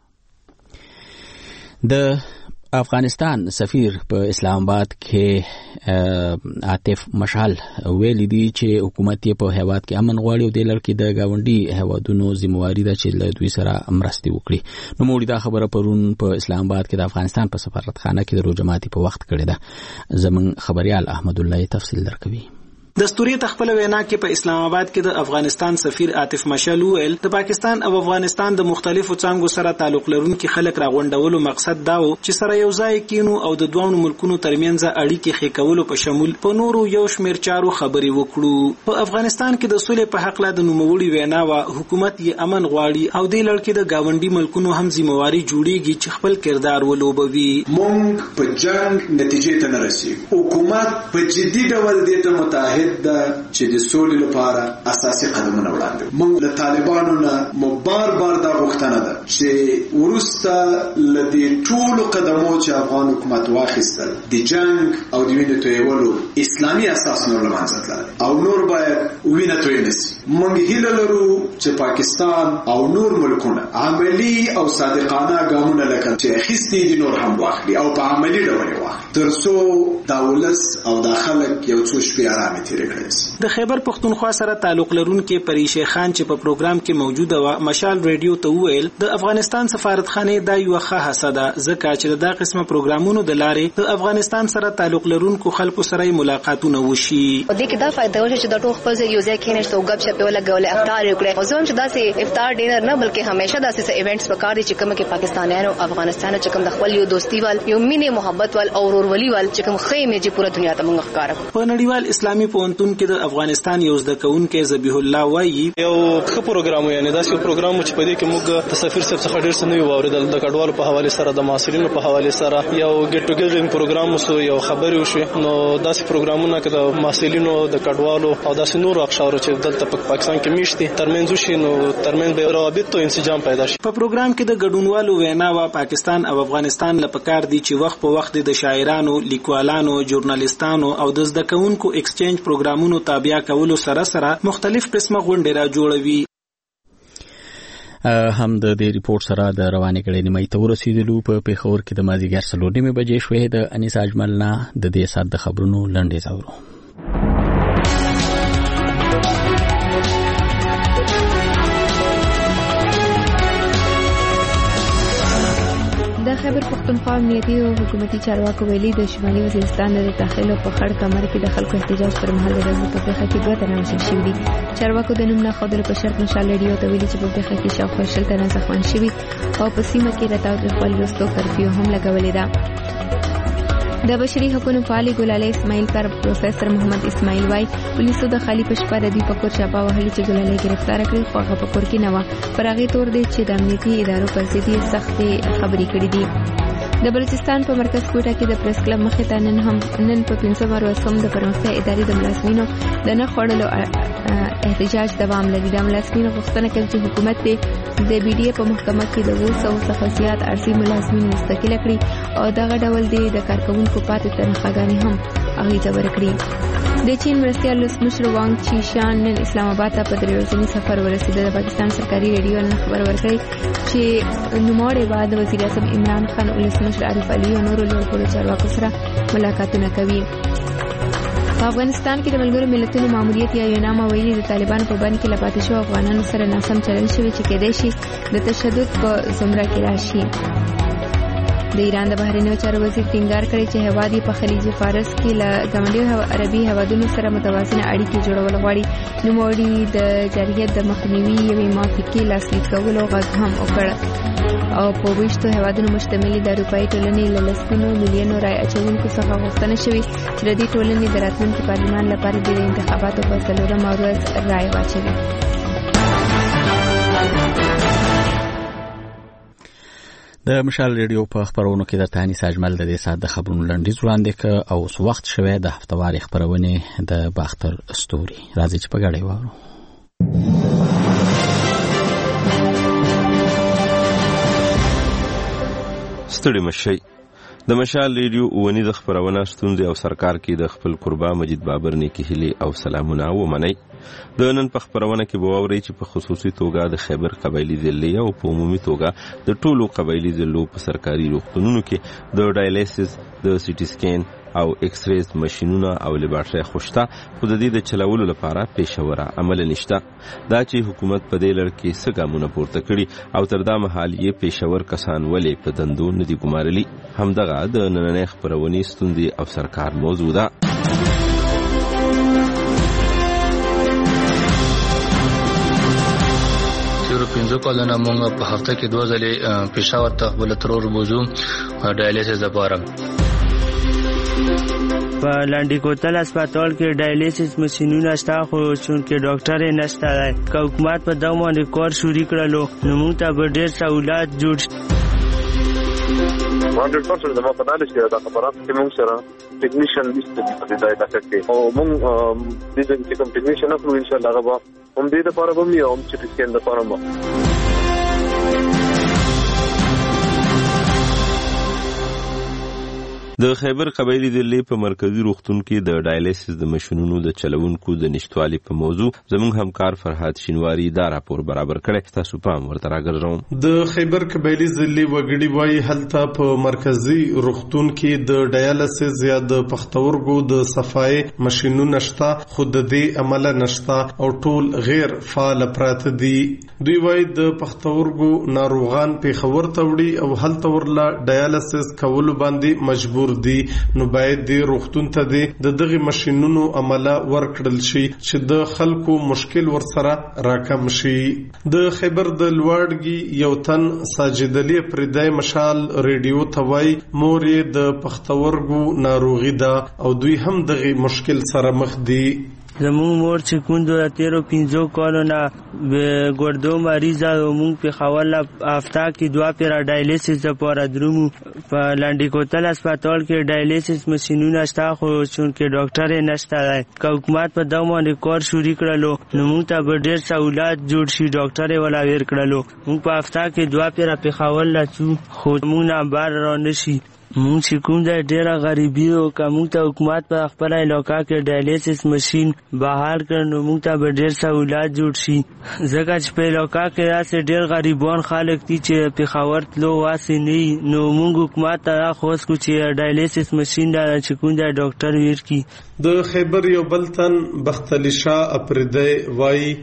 د افغانستان سفیر په اسلام آباد کې عاطف مشعل ویلي دي چې حکومت یې په هیواد کې امن غواړي او د لړ کې د گاونډي هیوادونو ذمہواری ده چې له دوی سره مرستې وکړي. نو موږ دا خبره پرون په اسلام آباد کې د افغانستان په سفارتخانه کې د روجماتي په وخت کړې ده. زمون خبريال احمد الله تفصیل درکوي. دستوري تخپل وینا کې په اسلام آباد کې د افغانستان سفیر عاطف مشعل ویل د پاکستان او افغانستان د مختلفو څانګو سره تعلق لرونکي خلک راغونډولو مقصد دا و چې سره یو ځای کینو او د دوه ملکونو ترمنځ اړیکې ښه کولو په شمول په نورو یو شمېر چارو خبرې وکړو. په افغانستان کې د سولې په حق لا د نوموړي وینا و حکومت یې امن غواړي او د لړ کې د گاونډي ملکونو هم ذمہواری جوړیږي چې خپل کردار ولوبوي. مونږ په جنگ نتیجې ته نه رسیږو. حکومت په جدي ډول دې ته متحد ده چې د سولې لپاره اساسي قدمونه وړاندې. موږ له طالبانو نه بار دا غوښتنه ده چې ورسته لدی ټول قدمو چې افغان حکومت واخیستل د جنگ او د وینې تویولو اسلامي اساس نور لمانځل او نور باید وینې توی نشي. موږ هیله لرو چې پاکستان او نور ملکونه عملی او صادقانه ګامونه لکه چې اخیستي دي نور هم واخلي او په عملی ډول واخلي ترڅو دا ولس او دا خلک یو څو شپې آرام تیر کړی. د خیبر پختونخوا سره تعلق لرونکي پریشه خان چې په پروګرام کې موجوده و مشال ریډیو ته وویل د افغانستان سفارتخانه د یو ښه حسد ځکه چې دا قسمه پروګرامونو د لارې د افغانستان سره تعلق لرونکو خلکو سره ملاقاتونه وشي. د دې کې دا فائدہ وشي چې د ټول خپل یو ځای کې نشته او غب شپ ولا غول افطار وکړي او زموږ چې داسې افطار ډینر نه بلکې همیشه داسې ایونټس وکړي چې کوم کې پاکستانیانو افغانستان چې کوم د خپل یو دوستي وال یو مینه محبت وال او ورورولي وال چې کوم خیمه چې پوره دنیا ته موږ ښکارو. په نړیوال اسلامي پوهنتون کې د افغانستان یو زده کوونکی ذبیح الله وایي یو ښه پروګرام یعنی داسې پروګرام چې په دې کې موږ د سفیر صاحب څخه ډېر څه نه واوریدل د کډوالو په حواله سره د معاصرینو په حواله سره یو ګټ ټوګیدرینګ پروګرام وسو یو خبري وشي نو داسې پروګرامونه کې د معاصرینو د کډوالو او داسې نور اقشارو چې دلته په پاکستان کې میشتي ترمنځ شي نو ترمنځ به روابط او انسجام پیدا شي. په پروګرام کې د ګډونوالو وینا وا پاکستان او افغانستان لپاره دي چې وخت په وخت د شاعرانو، لیکوالانو، ژورنالیستانو او د زده کوونکو ایکسچینج پروګرامونو تابع کولو سره سره مختلف قسمه غونډې را جوړوي. هم د دې ریپورت سره د روانې کړي نیمه ته ورسېدلو په پیښور کې د مازیګر 4:30 بجې شوې د انیس اجمل نه د دې سات د خبرونو لنډې زاورو. د خیبر پختونخوا امنیتي او حکومتي چارواکو ویلي د شمالي وزیرستان د داخلو په خړ کمر کې د خلکو احتجاج پر مهال د ورځې په پیښه کې 2 تنه وژل شوي دي. چارواکو د نوم نه ښودلو په شرط مشال ریډیو ته ویلي چې په پیښه کې شاوخوا 60 تنه زخمیان شوي او په سیمه کې د تاوتریخوالي وروسته کرفیو هم لګولې ده. د بشري حقوقو فعال ګلاله اسماعیل پر پروفیسور محمد اسماعیل وای پولیسو د خالی پښپا د دې پکور چاپا وهلي چې ګلاله گرفتار کړی خو هغه پکور کې نه و پر هغه تور دی چې د امنیتي ادارو پر ضد یې سختې خبرې کړې دي. د بلوچستان په مرکز کوټه کې د پریس کلب مخې ته نن په 500 ورځم د پرمختیا ادارې د ملازمینو د نه خړلو احتجاج دوام لري. د ملازمینو غوښتنه کوي چې حکومت د بي ډي په محکمه کې د 200 څخه زیات ارزي ملازمین مستقل کړي او دغه ډول د کارکونکو پاتې تنخواګانې هم هغه ته ورکړي. د چین مرستیال ولسمشر وانګ چیشان نن اسلام آباد ته په 3 ورځني سفر ورسېد. د پاکستان سرکاري ریډیو نن خبر ورکړی چې نوموړی بعد وزیر اعظم عمران خان ولسمشر عارف علي او نورو لوړ چارواکو سره ملاقاتونه کوي. په افغانستان کې د ملګرو ملتونو ماموریت یا یوناما ویلي د طالبانو په بند کې لپاتې شو افغانانو سره ناسم چلند شوی چې کېدای شي د تشدد په زمره کې راشي. د ایران د بهرنیو چارو وزیر ټینګار کړی چې هیواد یې په خلیج فارس کې له ګاونډیو عربي هیوادونو سره متوازنه اړیکې جوړول غواړي. نوموړي د جارحیت د مخنیوي یوې موافقې لاسلیک کولو غږ هم وکړ او په 20 هیوادونو مشتملې د اروپایي ټولنې له لسګونو میلیونو رای اچونکو څخه غوښتنه شوې چې د دې ټولنې د راتلونکي پارلمان لپاره د انتخاباتو په 4 ورځ رای واچوي. د مشال ریډیو په خبرونو کې د تهاني ساجمل د دې سات د خبرونو لنډیز وړاندې ک او اوس وخت شوه د هفتواري خبرونه د باختر استوري راځي چې په غړې وورو. ستړي مشي د مشال ریډیو ونی د خبرونه ستوندې او سرکار کې د خپل قربا مجید بابر نیکی هلي او سلامونه ومني. د نن په خبرونه کې به واوري چې په خصوصي توګه د خیبر قبایلی ضلع او په عمومي توګه د ټولو قبایلی ضلعو په سرکاري روغتونونو کې د ډایالیسس د سټي سکین او ایکس ریز ماشينونه او لیبارټري خوشته خو د دې د چلولو لپاره پیښوره عمل نشته. دا چې حکومت په دې لړ کې څه ګامونه پورته کړي او تر دا مهال یې پیښور کسان ولې په دندو نه دي ګمارلي همدغه د نننۍ خبرونې ستوندې او سرکار موضوع ده. تیرو 15 کلونه مونږ په هفته کې 2 ځلې پېښور ته خپل ترور بوزو ډایالیسس لپاره. په لاندې کوتل هسپتال کې ډایالیسس ماشینونه شته خو چونکې ډاکټر یې نشته. که حکومت په دغه باندې کار شروع کړلو نو موږ ته به ډېر سهولت جوړ شي. 100% زما په دالش کې دا خبرات چې موږ سره ټیکنیشن لیست په دې ځای کې او موږ دې کوم ټیکنیشن اخلو ان شاء الله هغه هم دې لپاره به مې هم چې سکین لپاره مو د خیبر قبایلی ضلع په مرکزی روغتون کې د ډایالیسیس د ماشینونو د چلونکو د نشټوالي په موضوع زموږ همکار فرحات شینواری دا راپور برابر کړی. تاسو پام ورته راګرځوم. د خیبر قبایلی ضلع وګړي وايي هلته په مرکزی روغتون کې د ډایالیسیس یا د پښتورګو د صفای ماشینونه شته، خو د دې عمل نشته او ټول غیر فعال پراته دي. دوی وايي د پښتورګو ناروغان پیښور ته وړي او هلته ورلا ډایالیسیس کولو باندې مجبور دي، نو باید د روغتون ته د دغه ماشینونو عمله ورکړل شي چې د خلکو مشکل ورسره راکم شي. د خیبر د لوړګي یو تن ساجد علي پردای مشال ریډیو ته وای مور د پښتورګو ناروغي ده او دوی هم دغه مشکل سره مخ دي. زمون مور چې کوندو تیرو 15 کالو نه ګردو مریضه او مونږ په خواله هفته کې 2 پیرا ډایالیسیس لپاره درومو. په لاندې کوتل هسپتال کې ډایالیسیس ماشینونه شته خو چونکې ډاکټر یې نشته. حکومت په دغه باندې کار شروع کړلو نو مونږ ته به ډېر سہولت جوړ شي، ډاکټر یې ولا ور کړلو. مونږ په هفته کې 2 پیرا په خواله څو خو مونږ نه بار را نشي. مونږ چې کوم ځای ډېره غریبي او که مونږ ته حکومت په خپله علاقه کې ډایالیسیس ماشین بحال کړ نو مونږ ته به ډېر سہولت جوړ شي، ځکه چې په علاقه کې داسې ډېر غریبان خلک دي چې پېښور تلو واسې نه وي. نو مونږ حکومت ته دا خواست کړو چې ډایالیسیس ماشین دا چې کوم ځای ډاکټر ویر کړي. د خیبر یو بل تن بختلی شاه اپریدی وایي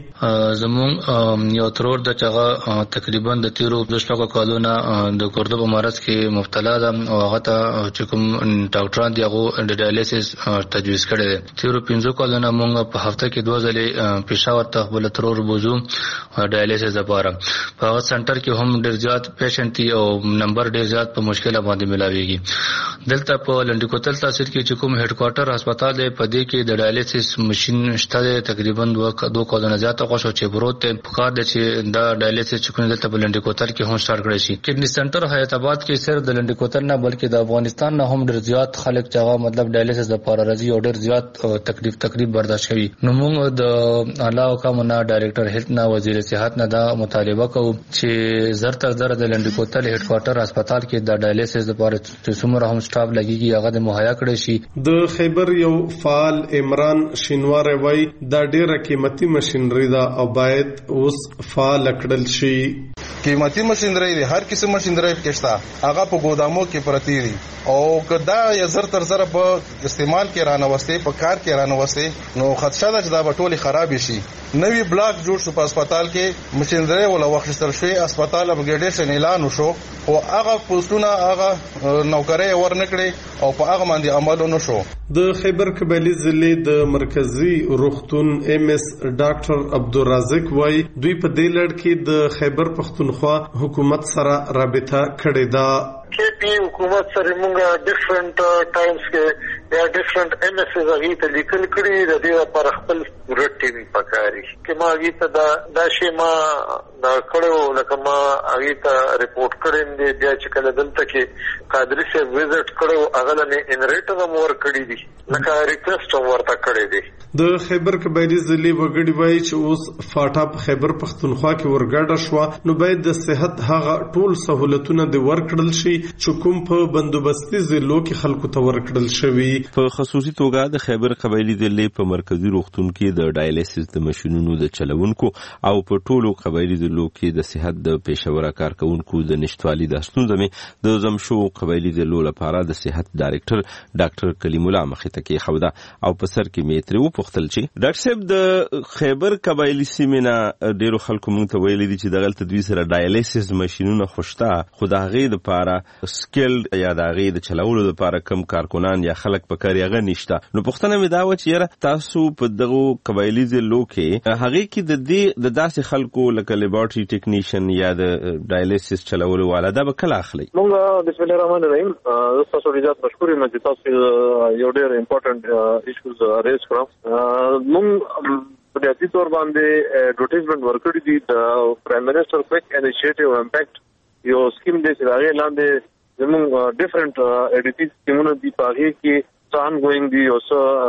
زمون یو ترور د چغه تقریبا د تیرو 2 کالونه د ګردو په مرض کې مبتلا ده او هغه ته چې کوم ډاکټران دی هغه د ډایالیسیس تجویز کړی دی. تیرو 15 کالونه مونږ په هفته کې 2 ځلې پېښور ته بل ترور بوزو ډایالیسیس لپاره. په هغه سنټر کې هم ډېر زیات پیشنټ دي او نمبر ډېر زیات په مشکل باندې ملاويږي. دلته په لنډی کوتل تحصیل کې چې کوم هډ کوارټر هسپتال دی په دې کې د ډایالیسیس ماشين شته تقریبا 2 کالونه زیاته خوشو چې بروت په کار دي چې دا ډایالیسیس چې کوم دلته په لنډی کوتل کې هم سٹارټ کړی شي. کډنی سنټر حیات آباد کې صرف د لنډی کوتل نه بلکې د افغانستان نه هم ډېر زیات خلک چې مطلب ډایالیسیس لپاره راځي او ډېر زیات تکلیف برداشت کوي. نو موږ د اعلی حکامانه ډایریکټر هیلث نه وزیر صحت نه دا مطالبه کوو چې زر تر زر د لنډی کوتل هډ کوارټر هسپتال کې د ډایالیسیس لپاره چې څومره هم سټاف لګيږي هغه د مهیا کړی شي. د خیبر یو فعال عمران شینواری وای دا ډیره قیمتي ماشینری ده او باید اوس فعال کړل شي. قیمتي ماشینری دي، هر قسم ماشینری پکښتا هغه په ګودامو کې پرتی دي او کدا یا زر تر زر په استعمال کې رانوسته په کار کې رانوسته نو خدشه ده چې دا بټولي خراب شي. نوی بلاک جوړ شو په هسپتال کې ماشینری ولا وخت تر شوی هسپتال اپګریډیشن اعلان وشو او هغه پوسټونه هغه نوکري ورنکړي او په هغه باندې عمل ونشو. د خیبر قبایلی ضلع د مرکزی روغتون MS ډاکټر عبدالرزاق وای دوی په دې لړ کې د خیبر پختونخوا حکومت سره رابطه کړې ده. KP حکومت سره موږ ډیفرنٹ ټایمز کې یا ډیفرنٹ MSs هغه ته لیکل کړي د دې لپاره خپل ورټیم پکاري چې ما هغه ته دا شی ما دا کړو لکه ما هغه ته ریپورت کړم دی بیا چې کله دلته کې قادری سے وزټ کړو هغه نه انریټر مور کړی دي لکه ریکوست ورته کړی دی. د خیبر قبایلی ضلع وګړي وایي چې اوس فاټا په خیبر پختونخوا کې ورګډه شو نو باید د صحت هغه ټول سہولتونه د ورکړل شي چې کوم په بندوبستي ضلعو کې خلکو ته ورکړل شوی. په خصوصي توګه د خیبر قبایلی ضلع په مرکزی روغتون کې د ډایالیسیس د ماشینونو د چلونکو او په ټولو قبایلی ضلعو کې د صحت د پیښور کارکونکو د نشټوالي د ستونزې د زمشو قبایلی ضلعو لپاره د صحت ډایریکټر ډاکټر کلیم الله مخې ته کې خوده او په سر کې میتري وپختل چې ډاکټر صاحب د خیبر قبایلی سیمه ډیرو خلکو مونږ ته ویلي دي چې دغلت دوی سره ډایالیسیس ماشینونه خوشته خو د هغې دپاره سکیلډ یا د هغې د چلولو دپاره کم کارکنان یا خلک په کار هغه نشته. نو پوښتنه مې دا وه چې یاره تاسو په دغو قبایلي ضلعو کې هغې کې د داسې خلکو لکه لیبارټري ټیکنیشن یا د ډایالیسیس چلولو والا دا به کله اخلئ؟ مونږ بسم الله الرحمن الرحیم زه ستاسو ډېر زیات مشکور یم چې تاسو یو ډېر امپورټنټ ایشوز ریز کړم. مونږ په ریاستي طور باندې اډورټایزمنټ ورکړي دي د پرایم منسټر کویک انیشیټیو امپیکټ یو سکیم دی چې هغې لاندې زموږ ډیفرنٹ ایډیټیز سکیمونه دي په هغې کې څه آن ګوینګ دي او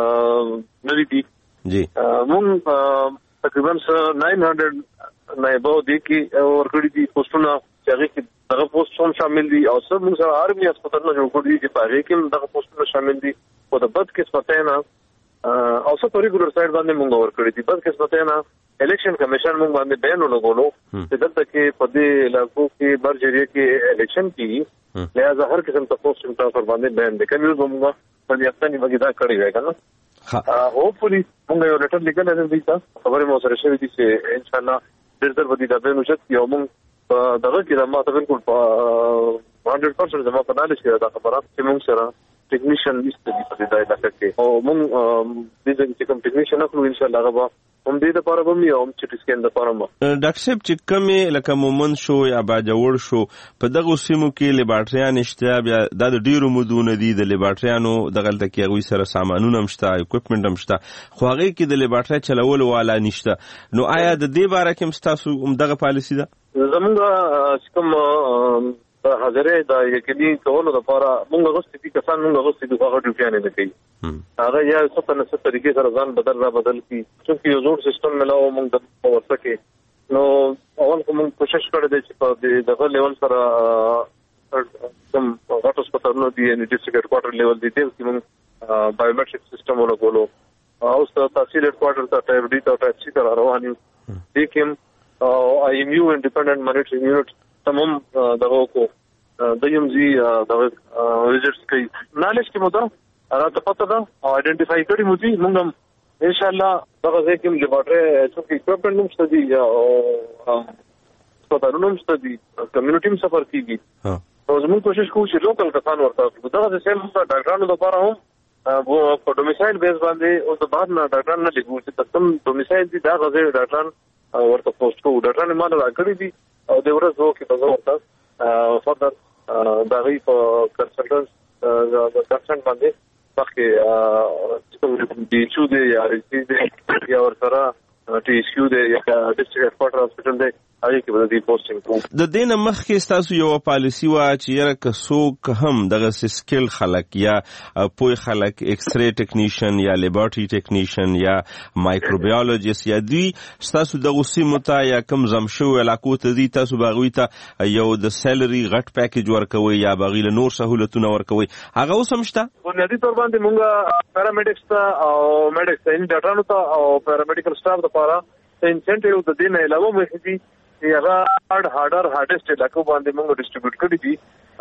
څه نوي دي. مونږ تقریبا 900 نایبو دي کې ورکړي دي پوسټونه چې هغې کې دغه پوسټ هم شامل دي او سب موږ سره آرمي هسپتالونه جوړ کړی دي په هغه کې دغه پوسټونه شامل دي او د بد قسمت نه او څه په ریګولر سایډ باندې موږ ور کړی دي بد قسمت نه الیکشن کمیشن موږ باندې بیان ولګولو چې دلته کې په دې علاقو کې برجریه کې الیکشن کیږي لہذا هر قسم ته پوسټ ټرانسفر باندې بیان دي کومه موږ په دې افغاني وګړي دا کړی وای کنه هوپفلی موږ یو لیټر لیکل دي تاسو خبرې مو سره شوې دي چې ان شاء الله ډېر ودی دا به نو چې یو موږ دغه کې ما ته بالکل 100% زما په نالش کې دا خبره چې موږ سره ټیکنیشن لیست دي په دې علاقه کې او موږ دې چې کوم ټیکنیشن اخلو ان شاء الله هغه هم دې د پاره به یو چې سکین د پاره مو ډاکټر صاحب چې کمه لکه مومن شو یا باجوړ شو په دغه سیمو کې لیبارټریان نشته بیا د ډیرو مودونه دي د لیبارټریانو دغلته کې غوي سره سامانونه مشته اکوپمنټ هم شته خو هغه کې د لیبارټری چلول والا نشته نو آیا د دې باره کې مستاسو دغه پالیسی ده زمونږ کوم حاضرې دا یقیني کولو لپاره موږ غوښتي کسان موږ غوښتي د هغه ډیوټیانه نه کوي هغه یا څه نه څه طریقې سره ځان بدل کی چې یو جوړ سیستم ملاو موږ د ورته کې نو اول کوم کوشش کړی دی چې په دغه لیول سره کوم غاټو سپټرنو دی ان ډیسټریکټ هډ کوارټر لیول دی چې موږ بایومټریک سیستم ولګولو او تحصیل هډ کوارټر ته ټایپ ډی ته ټایپ سی ته روانیو دي کوم اي ام یو انډیپندنت مانیټرینګ یونټ تمام دغه کو د یم زی دغه ریزلټس کوي نالش کې مو دا راته پته ده او آئیډنټیفای کړی مو دي موږ ان شاء الله دغه ځکه لیبارټری چې اکوپمنټ هم شته دي او سپټرونو هم شته دي کمیونټي هم سفر کیږي او زموږ کوشش کوو چې لوکل کسان ورته دغه سیم ډاکټرانو لپاره هم په ډومیسایل بیس باندې او د بعد نه ډاکټر نه لګو چې تاسو ډومیسایل دي دا غوښه ډاکټران ورته پوسټ کوو ډاکټران مال راکړي دي او د ورځو کې په ورته فردر دا غي په کنسلټنټ باندې پخې کوم دي چې دی یا ریسي دی یا ورسره ټي اس کیو دی یا ډیسټریکټ هډ کوارټر هاسپټل دی هغه کې به د پوسټینګ کوو د دین مخکې تاسو یو پالیسی وا چې یره کڅوک هم دغه سکل خلک یا پوی خلک ایکس ری ټیکنیشن یا لیبارټری ټیکنیشن یا مایکروبیولوژیست یا دوی تاسو دغه سیمه ته یا کم زم شو علاقو ته دي تاسو باغوي ته یو د سیلری غټ پیکیج ورکوي یا باغی له نور سہولتونه ورکوي هغه اوس هم شته بنیادی تور باندې موږ پیرامیډکس ته او میډکس ته ډاکټرانو ته او پیرامیډیکل سټاف لپاره انسنټیو د دین علاوه مې دي هغه هارډست علاقو باندې موږ ډیسټریبیوټ کړی دي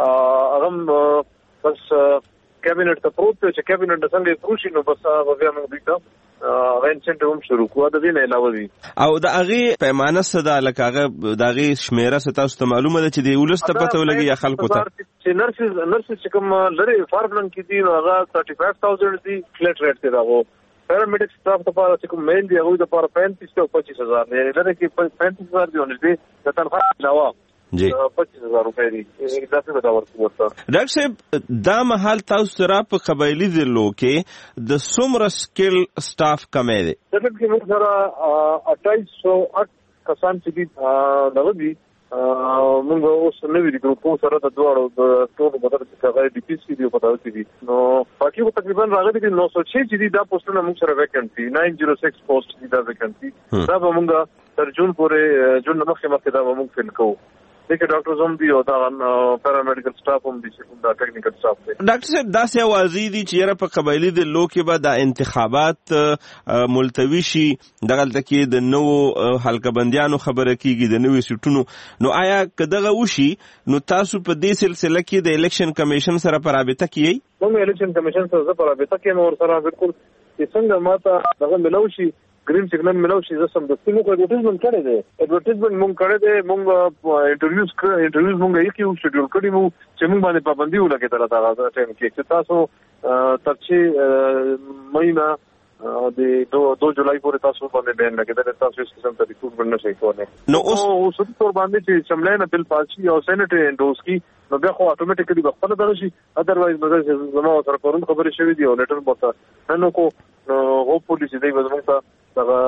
هغه بس کابینټ ته پروت چې کابینټ څنګه پروشي نو بس هغه موږ دیتا انسنټیو هم شروع کوو د دین علاوه دي او د هغه پیمانه صدا لکه هغه د هغه شمیره ستاسو ته معلومه ده چې دی ولسته پته ولګي یا خلکو ته چې نرسز چې کوم لري فارملن کې دي هغه 35000 دي فلیټ ریټ دی راغو پیرامیډیک سټاف لپاره چې کوم مین دی هغه لپاره 35 او 25000 دی لکه کې 35000 دی ونځي د تنخواه علاوه جی 25000 روپے دي دا څه به ورته ډاکټر صاحب دا محل تاسو سره په قبایلی ضلعو کې د څومره سکل سټاف کمې دي دغه کې موږ سره 2808 کسان چې دي دغه دي موږ اوس نوې دي ګروپ سره د دوړو د ټول بدر چې هغه ډي پی سي دی په تاسو دي نو باقي تقریبا راغلي دي 906 چې دي دا پوسټونه موږ سره ویکنټ دي 906 پوسټ دي دا ویکنټ دي دا به موږ تر جون پورې جون مخکې دا به موږ فل کوو دغه ډاکټر زوم دی او دا پیرامیډیکل سټاف هم دي چې دا ټیکنیکل سټاف دی ډاکټر صاحب دا څه واضح دي چې را په قبایلی د لوکي به د انتخابات ملتوي شي دغه کې د نو حلقه بندیانو خبره کیږي د نوې سټونو نو آیا کداغه وشي نو تاسو په دې سلسله کې د الیکشن کمیشن سره په رابطه کیږئ موږ الیکشن کمیشن سره په رابطه کې نو سره بالکل څنګه ماته دغه ملو شي گرین سیگنل ملو شي زسم د سیمو کو ایڈورټایزمنت کړی دی ایڈورټایزمنت مونږ کړی دی مونږ انټرویوز مونږ یې کیو شیډول کړی مو چې مونږ باندې پابندي ولګیدل دا ټایم کې چې تاسو ترچی مېنا د 2 جولای پورې تاسو باندې بیان لګیدل تاسو هیڅ قسم ته ریکروټمنټ نشئ کولای نو اوس تور باندې چې چملای نه بل پاسي او سېنټری انډوس کی نو بیا خو اتوماتیکلی خپل دغه شي اذروایز مګر زما سره پرون خبرې شوې دي او لیټر بوته نو کو هوپفلی چې دوی به موږ ته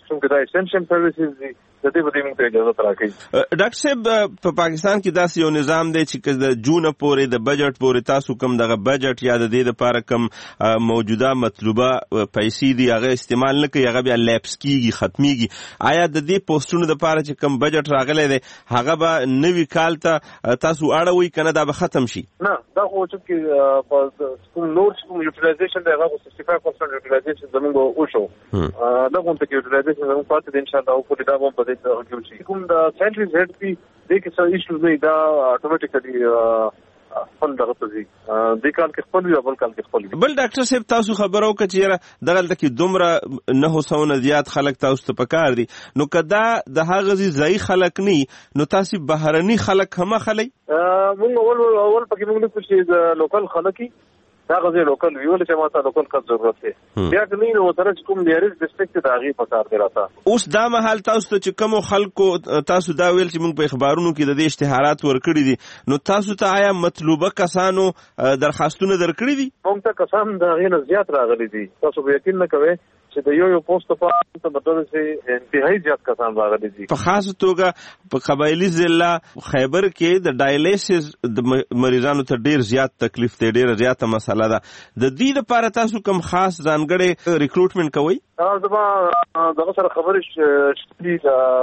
څنګه دا اسنشل سرویسز دي د دې په موږ ته اجازه راکړي. ډاکټر صاحب په پاکستان کې داسې یو نظام دی چې د جون پورې د بجټ پورې تاسو کوم دغه بجټ یا د دې لپاره کوم موجوده مطلوبه پیسې دي هغه استعمال نه کوي، هغه بیا لیپس کیږي، ختميږي. آیا د دې پوسټونو لپاره چې کوم بجټ راغلی دی هغه به نوي کال ته تاسو اړوي کنه دا به ختم شي؟ نه دا خو چې په کوم نور کوم یوټیلایزیشن دی هغه 65% یوټیلایزیشن زموږ وشو. دا کوم ته یوټیلایزیشن زموږ پاتې ان شاء الله او په دا هم په دې کې شي. کوم د سنټرل هډ دی د کې څه ایشوز نه دا اتوماتیکلی خپل دغه تزي د کال کې خپل یو بل کال کې خپل. بل ډاکټر صاحب تاسو خبرو کچې دغه کې دومره 900 زیات خلک تاسو ته پکار دي، نو کدا د هغه ځای خلک نه نو تاسو بهرني خلک هم خلک موږ اول پکې موږ نه چې د لوکل خلک دا غزه لوکل ویول چې ماته لوکل کا ضرورت دی بیا کني نو تر کوم دیارز ډیسټریکټ ته هغه پکار دی راته. اوس دا مهال تاسو ته چې کوم خلکو تاسو دا ویل چې موږ په اخبارونو کې د دې اشتهارات ورکړي دي، نو تاسو ته آیا مطلوبه کسانو درخواستونه درکړي دي؟ موږ ته کسان دا غینه زیات راغلي دي، تاسو به یقین نه کوئ چې د یو پوسټ په ته مطلب چې انتهایی زیات کسان راغلي دي. په خاص توګه په قبایلی ضلع خیبر کې د ډایلیسس د مریضانو ته ډیر زیات تکلیف دی، ډیر زیاته مسله ده. د دې لپاره تاسو کوم خاص ځانګړي ریکروټمنټ کوئ؟ زما دغه سره خبرې چې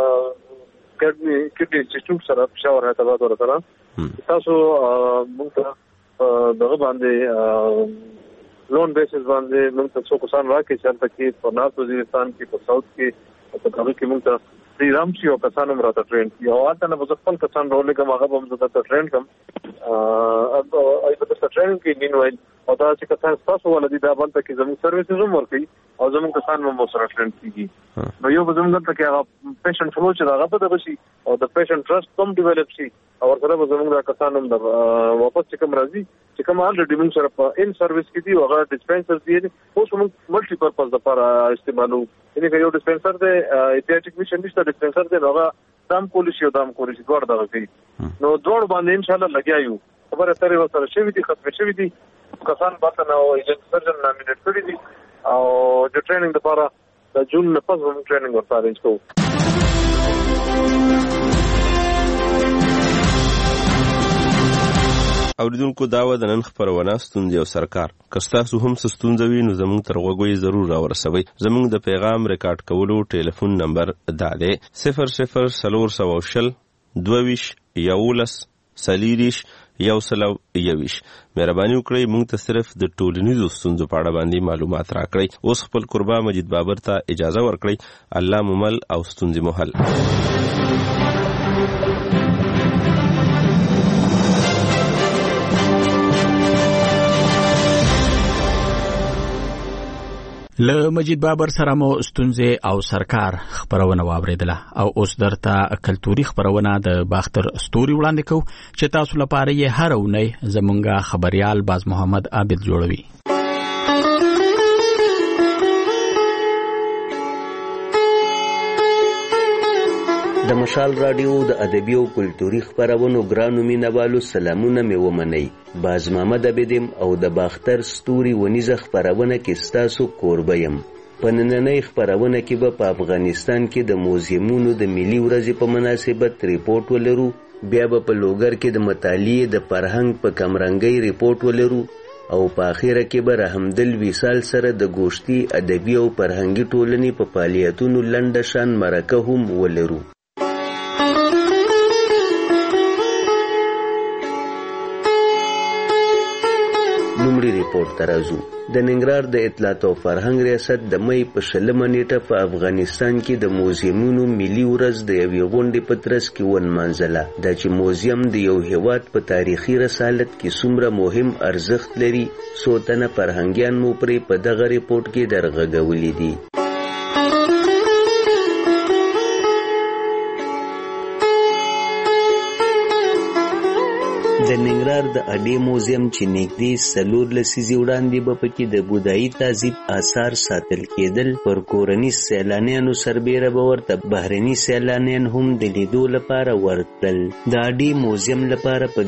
د کډنی انسټیټیوټ سره پېښور هیات ور سره تاسو موږ ته دغه باندې لون بیسس باندې موږ ته څو کسان راکې چې هلته کې په نارت وزیرستان کې په ساوث کې په هغه کې موږ ته رام شي او کسان هم راته ټرین کړي او هلته نه به خپل کسان راولېږم هغه به هم زه درته ټرین کړم او به درته ټرین کړي مینوایل او دا چې کسان ستاسو ولدي دا بلته کې زموږ سرویسز هم ورکوي او زموږ کسان هم سره ټرین کېږي. نو یو به زموږ دلته کې هغه پیشنټ فلو چې هغه به دغه شي او د پیشنټ ټرست هم ډیولپ شي او ورسره به زموږ دا کسان هم واپس چې کوم راځي چې کوم الریډي موږ سره په ان سرویس کې دي هغه ډسپنسر دي اوس موږ ملټي پرپز لپاره استعمالو. یعنی یو ډسپنسر دی ایپیاټیک میشن نشته ډسپنسر دی هغه دام کولی شي دام کولی شي دوړ دغه کوي نو دوړ باندې ان شاء الله لګیا یو خبره سره وسره شوی دي ختم شوی دي کسان باندې نو ایجنټ سرجن نامینیټ کړی دي او د ټریننګ لپاره د جون نه پس هم ټریننګ ورته ارینج کوو. اوریدونکو دا و د نن خبرونه ستوندې او سرکار کستاسو هم ستوندوي نو زموږ تر وګوي ضرور راورسوي. زموږ د پیغام ریکارډ کولو ټلیفون نمبر دا دی 00 22 11 سلیریش 121. مهرباني وکړئ موږ ته صرف د ټولنیزو ستونزو په اړه باندې معلومات راکړئ. اوس خپل قربا مجید بابر ته اجازه ورکړئ. الله ممل او ستونزې محل. له مجید بابر سره مو ستونزې او سرکار خبرونه واوریدله او اوس درته کلتوري خبرونه د باختر ستوري وړاندې کوو چې تاسو لپاره یې هر اونۍ زمونږ خبريال باز محمد عابد جوړوي. د مشال رادیو د ادبي او کلتوري خبرونو ګرانو مینوالو سلامونه مې ومنئ. باز محمد عابدم او د باختر ستوري ونیزه خبرونه کې ستاسو کوربه یم. په نننۍ خبرونه کې به په افغانستان کې د موزیمونو د ملي ورځې په مناسبت ریپورت ولرو، بیا به په لوګر کې د مطالعې د فرهنګ په کمرنګۍ ریپورت ولرو او په اخیره کې به رحمدل وصال سره د ګوشتي ادبي او فرهنګي ټولنې په فعالیتونو لنډه شان مرکه هم ولرو. لومړی ریپورت ته راځو. د ننګرهار د اطلاعات او فرهنګ ریاست د مې په 20 نیټه په افغانستان کې د موزیمونو ملي ورځ د یوې غونډې په ترڅ کې ونمانځله. دا چې موزیم د یو هیواد په تاریخي رسالت کې څومره مهم ارزښت لري څو تنه فرهنګیان مو پرې په دغه ریپورت کې درغږولي دي. د ننګرهار د اډې موزیم چې نږدې 4 لسیزې وړاندې به پکې د بودایي تهذیب آثار ساتل کېدل، پر کورني سیلانیانو سربیره به ورته بهرني سیلانیان هم د لیدو لپاره ورتلل. د اډې موزیم لپاره په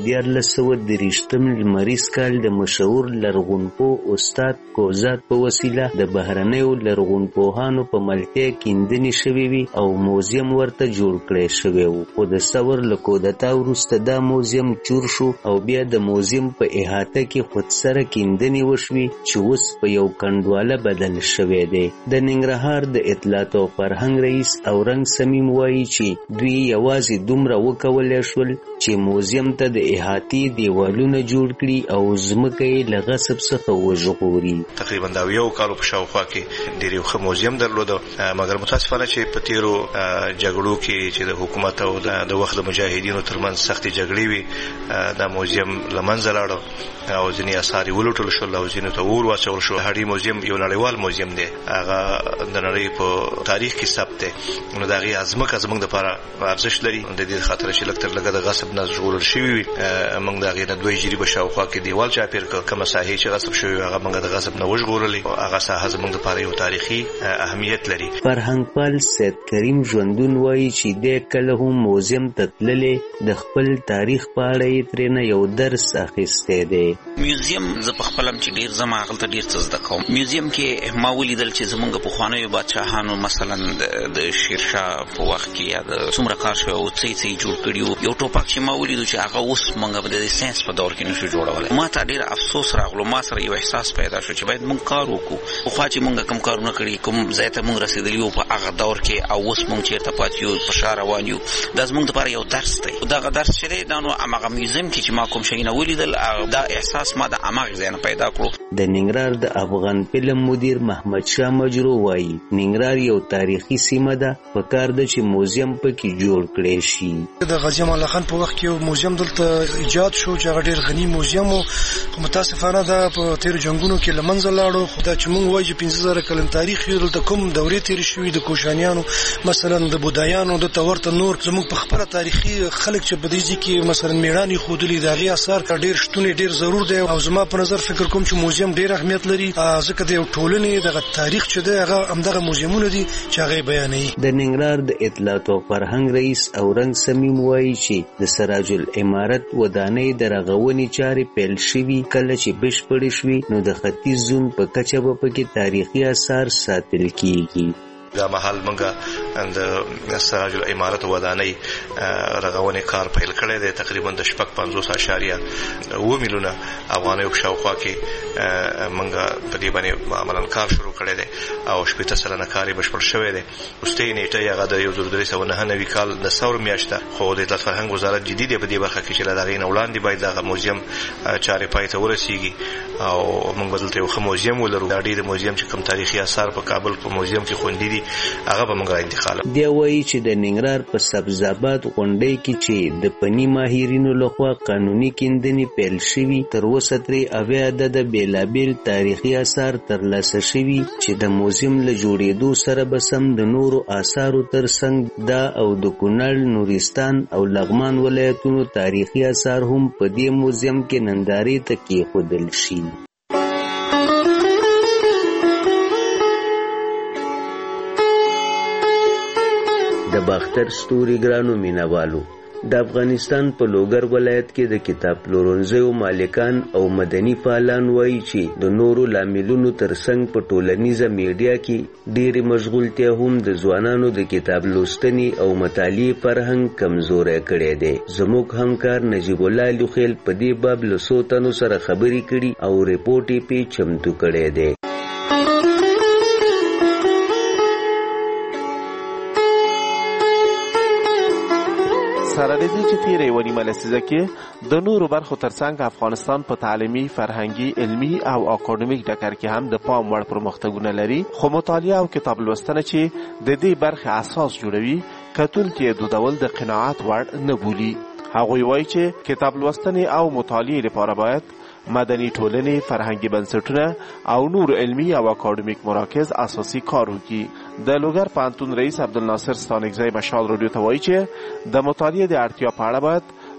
1423 لمریز کال د مشهور لرغونپوه استاد کوزات په وسیله د بهرنیو لرغونپوهانو په ملتیا کیندنې شوې وي او موزیم ورته جوړ کړی شوی و. خو د ثور له کودتا وروسته دا موزیم چور شو او بیا د موزیم په احاطه کې خودسره کیندنې وشوي چې اوس په یو کنډواله بدل شوی دی. د ننګرهار د اطلاعات او فرهنګ رئیس اورنګ سمیم وایي چې دوی یوازې دومره وکولی شول چې موزیم ته د احاطې دیوالونه جوړ کړي او ځمکه یې له غصب څخه وژغوري. تقریبا دا یو کال په شاوخوا کې ډېر یو ښه موزیم درلوده، مګر متاسفانه چې په تیرو جګړو کې چې د حکومت او د وخت د مجاهدینو ترمنځ سختې جګړې وي، دا موزیم له منځه لاړ او ځینې اثار یې ولوټل شول او ځینو ته اور واچول شو. هډې موزیم یو نړیوال موزیم دی، هغه د نړۍ په تاریخ کې ثبت دی. نو د هغې ځمکه زموږ دپاره ارزښت لري، د دې خاطر چې لږ تر لږه د غصب نه ژغورل شوي وي. موږ د هغې نه 2 جریبه شاوخوا کې دیوال چاپېر کړ، کومه ساحې چې غصب شوي هغه موږ د غصب نه وژغورلې. هغه ساحه زموږ دپاره یو تاریخي اهمیت لري. فرهنګپال سید کریم ژوندون وایي چې دی کله هم موزیم ته تللی د خپل تاریخ په اړه یې ترېنه یو درس اخیستی دی. میوزیم زه په خپل هم چې ډېر ځم هغلته ډېر څه زده کوم. میوزیم کې ما ولیدل چې زمونږ پخوانیو بادشاهانو مثلا د شیرشاه په وخت کې یا د څومره کار شوی او څه یې جوړ کړي وو. یو ټوپک چې ما ولیدو چې هغه اوس موږ د ساینس په دور کې نشو جوړولی. ما ته ډېر افسوس راغلو، ما سره یو احساس پیدا شو چې باید موږ کار وکړو. پخوا چې موږ کوم کارونه کړي، کوم ځای ته موږ رسېدلي وو په هغه دور کې او اوس موږ چېرته پاتې یو په شا روان یو، دا زموږ دپاره یو درس دی. دغه درس چې دی دا نو هماغه میوزیم کې چې ما کوم شیونه ولیدل دا احساس ما د هماغې ځای نه پیدا کړو. د ننګرهار د افغان فلم مدیر محمد شاه مجرو وایي ننګرهار یو تاریخي سیمه ده، پکار ده چې موزیم پکې جوړ کړی شي. د غازي امان الله خان په وخت کې یو موزیم دلته ایجاد شو چې هغه ډېر غني موزیم و، خو متاسفانه دا په تیرو جنګونو کې له منځه لاړو. خو دا چې موږ وایو چې 15,000 کلن تاریخ یې دلته کوم دورې تېرې شوي د کوشانیانو مثلا د بودایانو د ورته نور زموږ په خپله تاریخي خلک چې په دې ځای کې مثلا میړانې ښودلي د هغې اثار ډېر شتون یې ډېر ضرور دی. او زما په نظر فکر کوم چې موزیم ډېر اهمیت لري، ځکه د یو ټولنې دغه تاریخ چې دی هغه همدغه موزیمونه دي چې هغه یې بیانوي. د ننګرهار د اطلاعات او فرهنګ رئیس اورنګ سمیم وایي چې د سراج العمارت ودانۍ د رغونې چارې پیل شوي، کله چې بشپړې شوي نو د ختیځ زون په کچه به پکې تاریخي اثار ساتل کیږي. دا مهال موږ د سراج العمارت ودانۍ رغونې کار پیل کړی دی. تقریبا د 50.7 میلیونه افغانیو په شاوخوا کې موږ په دې باندې عملاً کار شروع کړی دی او 80 سلنه کار یې بشپړ شوی دی. وروستۍ نیټه یې هغه د 1399 کال د ثور میاشت ده، خو د اطلاعات فرهنګ وزارت جدي دی په دې برخه کې چې له هغې نه وړاندې باید دغه موزیم چارې پای ته ورسیږي او موږ به دلته یو ښه موزیم ولرو. دا ډېر موزیم چې کوم تاریخي اثار په کابل په موزیم کې خوندي دي هغه به موږ را انتقال. دی وایي چې د ننګرهار په سبزآباد غونډۍ کې چې د فني ماهرینو لخوا قانوني کیندنې پیل شوي، تر اوسه ترې 80 عدده بېلابېل تاریخي اثار ترلاسه شوي چې د موزیم له جوړېدو سره به سم د نورو اثارو ترڅنګ دا او د کونړ، نورستان او لغمان ولایتونو تاریخي اثار هم په دې موزیم کې نندارې ته کېښودل شي. د باختر ستوري ګرانو مینوالو، د افغانستان په لوګر ولایت کې د کتاب پلورنځیو مالکان او مدني فعالان وایي چې د نورو لاملونو ترڅنګ په ټولنیزه میډیا کې ډېرې مشغولتیا هم د ځوانانو د کتاب لوستنې او مطالعې فرهنګ کمزوری کړی دی. زموږ همکار نجیب الله لوخیل په دې باب له څو تنو سره خبرې کړي او ریپورټ یې پې چمتو کړی دی. سره دې چې تیرې یوه نیمه لسیزه کې د نورو برخو ترڅنګ افغانستان په تعلیمي، فرهنګي، علمي او اکاډمیک ډګر کې هم د پام وړ پرمختګونه لري، خو مطالعه او کتاب لوستنه چې د دې برخې اساس جوړوي کتونکي یې دودول د قناعت وړ نه بولي. هغوی وایي چې کتاب لوستنې او مطالعې لپاره باید مدني ټولنې، فرهنګي بنسټونه او نور علمي او اکاډمیک مراکز اساسي کار وکړي. د لوګر پوهنتون رئیس عبدالناصر ستانکزی مشال رادیو ته وایي چې د مطالعې د اړتیا په اړه باید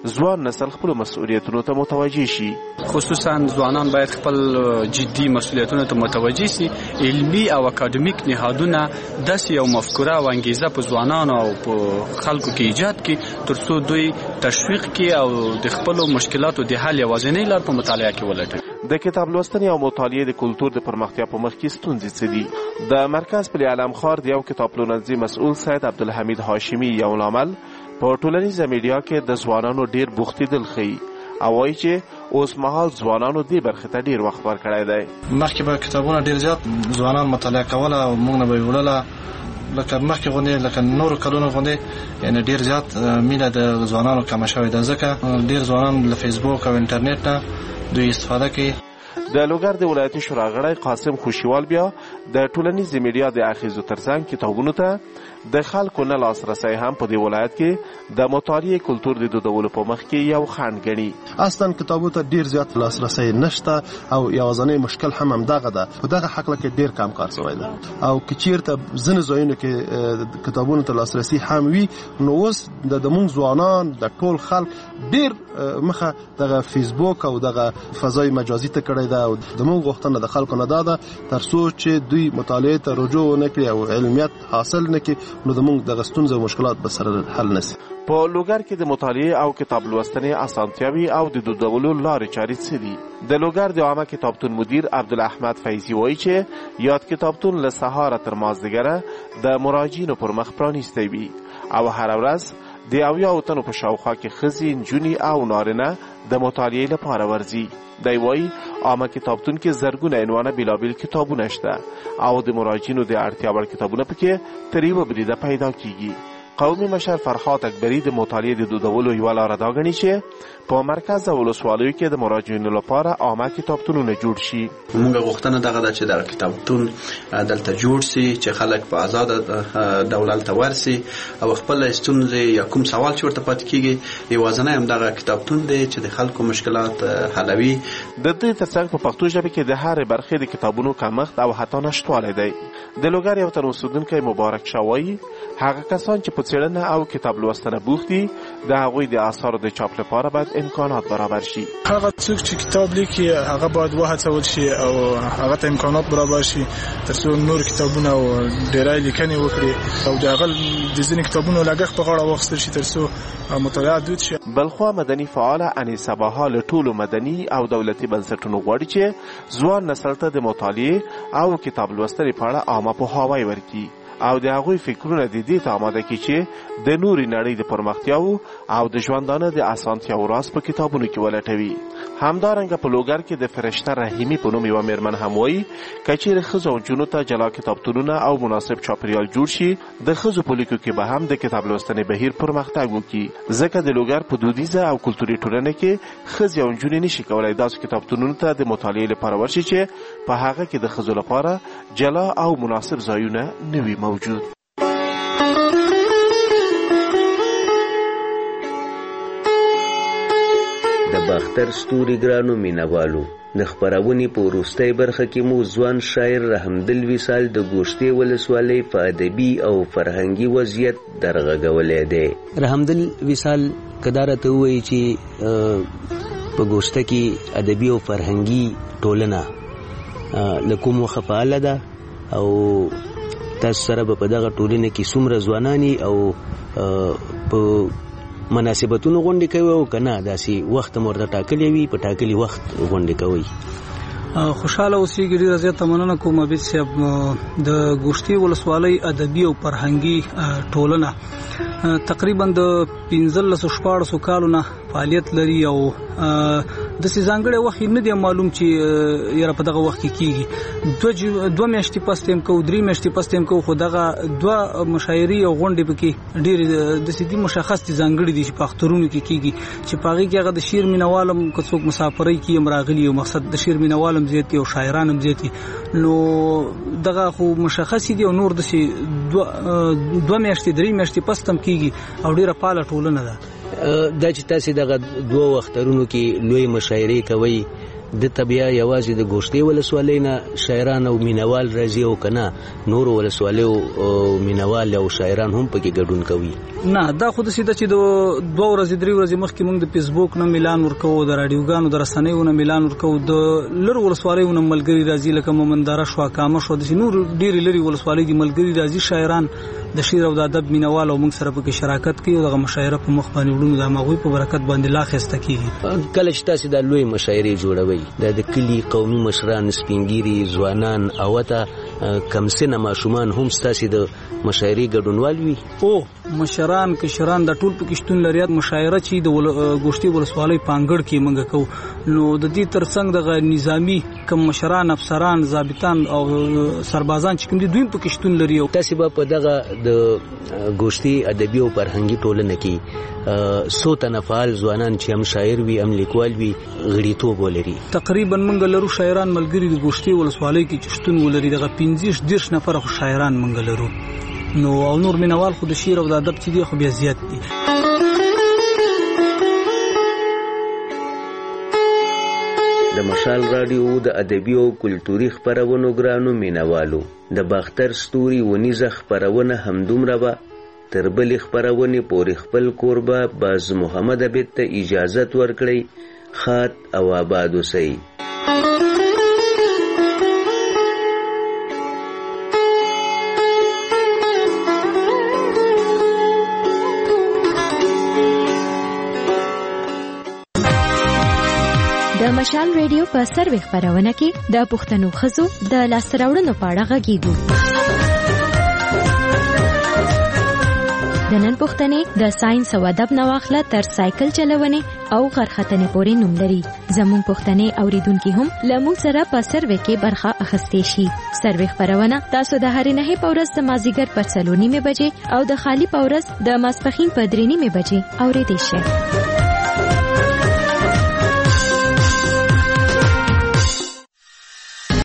ځوان نسل خپل مسؤلیتونو ته متوجه شي. خصوصا ځوانان باید خپل جدي مسؤلیتونو ته متوجه شي. علمي او اکاډمیک نهادونه داسې یو مفکوره او انګیزه په ځوانانو او په خلکو کې ایجاد کړي ترڅو دوی تشویق کړي او د خپل مشکلاتو د حل یوازینۍ لار په مطالعه کې ولټوي. د کتاب لوستنې او مطالعې د کلتور د پرمختیا په مخ کې ستونزې څه دي؟ د مرکز پل علم خار د یو کتابپلورنځي مسؤل سید عبدالحمید هاشمی یو لامل په ټولنیزه میډیا کې د ځوانانو ډیر بوختېدل ښیي او وایي چې اوس مهال ځوانانو دې برخې ته ډیر وخت ورکړی دی. مخکې به کتابونه ډیر زیات ځوانان مطالعه کوله او موږ نه به یې وړله لکه مخکې غوندې لکه نورو کلونو غوندې یعنې ډیر زیات مینه د ځوانانو کمه شوې ده ځکه ډیر ځوانان له فیسبوک او انټرنیټ نه دوی استفاده کوي. د لوګر د ولایتي شورا غړی قاسم خوشیوال بیا د ټولنیزې میډیا د اخیزو ترڅنګ کتابونو ته د خلکو نه لاسرسی هم په دې ولایت کې د مطالعې کلتور د دودولو په مخ کې یو خنډ ګڼي. اصلا کتابونو ته ډیر زیات لاسرسی نشته او یوازینی مشکل هم همدغه ده. په دغه حقله کې ډیر کم کار شوی ده او که چیرته ځینې ځایونو کې کتابونو ته لاسرسی هم وي نو اوس د موږ ځوانان د ټول خلک ډیر مخه دغه فیسبوک او دغه فضای مجازي ته کړی ده او د موږ غوښتنه د خلکو نه ده تر څو چې دوی مطالعې ته رجوع ونه کړي او علمیت حاصل نه کړي نو د موږ دغه ستونزې او مشکلات به سره حل نه شي. په لوګر کې د مطالعې او کتاب لوستنې اسانتیاوي او د دودولو لارې چارې څه دي؟ د لوګر د عامه کتابتون مدیر عبدالاحمد فیضي وایي چې یاد کتابتون له سهاره تر مازدیګره د مراجعینو پر مخ پرانیستی وي او هره ورځ د 70 تنو په شاوخوا کې ښځې نجونې او نارینه د مطالعې لپاره ورځي. دی وایي عامه کتابتون کې زرګونه عنوانه بېلابېل کتابونه شته او د مراجعینو د اړتیا وړ کتابونه پکې تر یوه بریده پیدا کیږي. قومي مشر فرحات اکبري د مطالعې د دودولو یوه لاره دا ګڼي چې په مرکز او ولسوالیو کې د مراجعینو لپاره عامه کتابتونونه جوړ شي. موږ غوښتنه دغه ده چې دغه کتابتون دلته جوړ سي چې خلک په آزاد ډول ته ورسي او خپل ستونزې یا کوم سوال چې ورته پاتې کیږي یوازینی همدغه کتابتون دی چې د خلکو مشکلات حلوي. د دې ترڅنګ په پښتو ژبه کې د هرې برخې د کتابونو کمښت او حتی نشتوالی دی. د لوګر یو تن اوسېدونکی مبارک شاه وایي هغه کسان چې په څېړنه او کتاب لوستنه بوخت دي د هغوی د اثارو د چاپ لپاره باید امکانات برابر شي. هغه څوک چې کتاب لیکي هغه باید وهڅول شي او هغه ته امکانات برابر شي ترڅو نور کتابونه او ډېرای لیکنې وکړي او د هغه د ځینې کتابونو لګښت په غاړه واخیستل شي ترڅو مطالعه دود شي. بلخوا مدني فعاله انیسه بها له ټولو مدني او دولتي بنسټونو غواړي چې ځوان نسل ته د مطالعې او کتاب لوستنې په اړه عامه پوهاوی ورکړي او د هغوی فکرونه د دې ته آماده کړي چې د نورې نړۍ د پرمختیاو او د ژوندانه د اسانتیاو راز په کتابونو کې ولټوي. همدارنګه په لوګر کې د فرشته رحیمي په نوم یوه میرمن هم وایي که چیرې ښځو او نجونو ته جلا کتابتونونه او مناسب چاپریال جوړ شي د ښځو په لیکو کې به هم د کتاب لوستنې بهیر پرمختګ وکړي ځکه د لوګر په دودیزه او کلتوري ټولنه کې ښځې او نجونې نشي کولی داسې کتابتونونو ته د مطالعې لپاره ورشي چې په هغه کې د ښځو لپاره جلا او مناسب ځایونه نه وي موجود. د باختر ستوري ګرانو مینوالو د خپرونې په وروستۍ برخه کې مو ځوان شاعر رحمدل وصال د ګوشتې ولسوالۍ په ادبي او فرهنګي وضعیت درغږولی دی. رحمدل وصال که دا راته ووایي چې په ګوشته کې ادبي او فرهنګي ټولنه له کوم وخه فعاله ده او تاسو سره به په دغه ټولنه کې څومره ځوانان او په مناسبتونو غونډې کوي او که نه داسې وخت هم ورته ټاکلی وي په ټاکلي وخت غونډې کوي؟ خوشحاله اوسېږي. ډېره زیاته مننه کوم عبید صاحب. د ګوشتې ولسوالۍ ادبي او فرهنګي ټولنه تقریبا د 15-14 کالو نه فعالیت لري او داسې ځانګړی وخت نه دی معلوم چې یاره په دغه وخت کې کېږي. 2 میاشتې پس ته هم کوو 3 میاشتې پس ته هم کوو خو دغه 2 مشاعرې او غونډې پکې ډېرې داسې دي مشخص دي ځانګړي دي چې په اخترونو کې کېږي چې په هغې کې هغه د شعر مینوال هم که څوک مسافرۍ کې هم راغلي او مقصد د شعر مینوال هم زیات دي او شاعران هم زیات دي نو دغه خو مشخص دي او نور داسې 2 میاشتې 3 میاشتې پس ته هم کېږي او ډېره فعاله ټولنه ده. دا چې تاسې دغه 2 اخترونو کې لوی مشاعرې کوئ د طبيعه یوازې د ګوشتي ولسوالۍ نه شاعران او مینوال راځي او کنه نور ولسوالیو مینوال او شاعران هم پکې ګډون کوي؟ نه دا خود سیده چې د 2 ورځې 3 ورځې مخکې موږ د فیسبوک نه ميلان ورکو، د رادیوګانو د رسنیو نه ميلان ورکو، د لر ولسوالیو نه ملګری راځي لکه مومنداره شو، کامه شو، د نور ډېری لري ولسوالۍ د ملګری راځي شاعران د شعر او د ادب مینوال او موږ سره پکې شراکت کوي او د مشاعره په مخ باندې وړو د مغوي په برکت باندې لا خسته کیږي. کله چې تاسو د لوی مشاعره جوړوي د کلی قومي مشران سپینګيري ځوانان او ته کمسنه ماشومان هم تاسو د مشاعره ګډونوال وي؟ او مشران کشران د ټول پکې شتون لري. مشاعره چې د ګوشتي ولسوالۍ پانګړ کې موږ کوو نو د دې ترڅنګ د نظامی کم مشران افسران ضابطان او سربازان چې کوم دي دوی پکې شتون لري. تاسو په دغه د ګوشتي ادبي او فرهنګي ټولنه کې سو تنفعال ځوانان چې هم شاعر وي هم لیکوال وي غړیتوب ولري. تقریبا موږ لرو شاعران ملګری د ګوشتي ولسوالۍ کې چې شتون ولري دغه 15 نفر شاعران موږ لرو نو او نور مینوال خو د شعر او د ادب چې دی خو بیا زیات دي. د مشال رادیو د ادبي او کلتوري خبرونو ګرانو مینوالو د باختر ستوري ونیزه خبرونه همدومره به تر بلې خبرونې پورې خپل کوربه باز محمد عبید ته اجازت ورکړئ. خات او آباد اوسئ. د مشال ریډیو په سروي خبرونه کې د پښتنو خزو د لاسراوړنو په اړه غږیږو. د نن پښتنې د ساينس او ادب نواخله تر سایکل چلونې او غرختنې پورې نوم لري. زموږ پښتنې اوریدونکو هم لمو سره په سروي کې برخه اخیستې شي. سروي خبرونه تاسو د هرې نه په ورځ د مازیګر په 4:30 بجې او د خالی په ورځ د ماسپخین په 3:30 بجې اورېدئ شئ.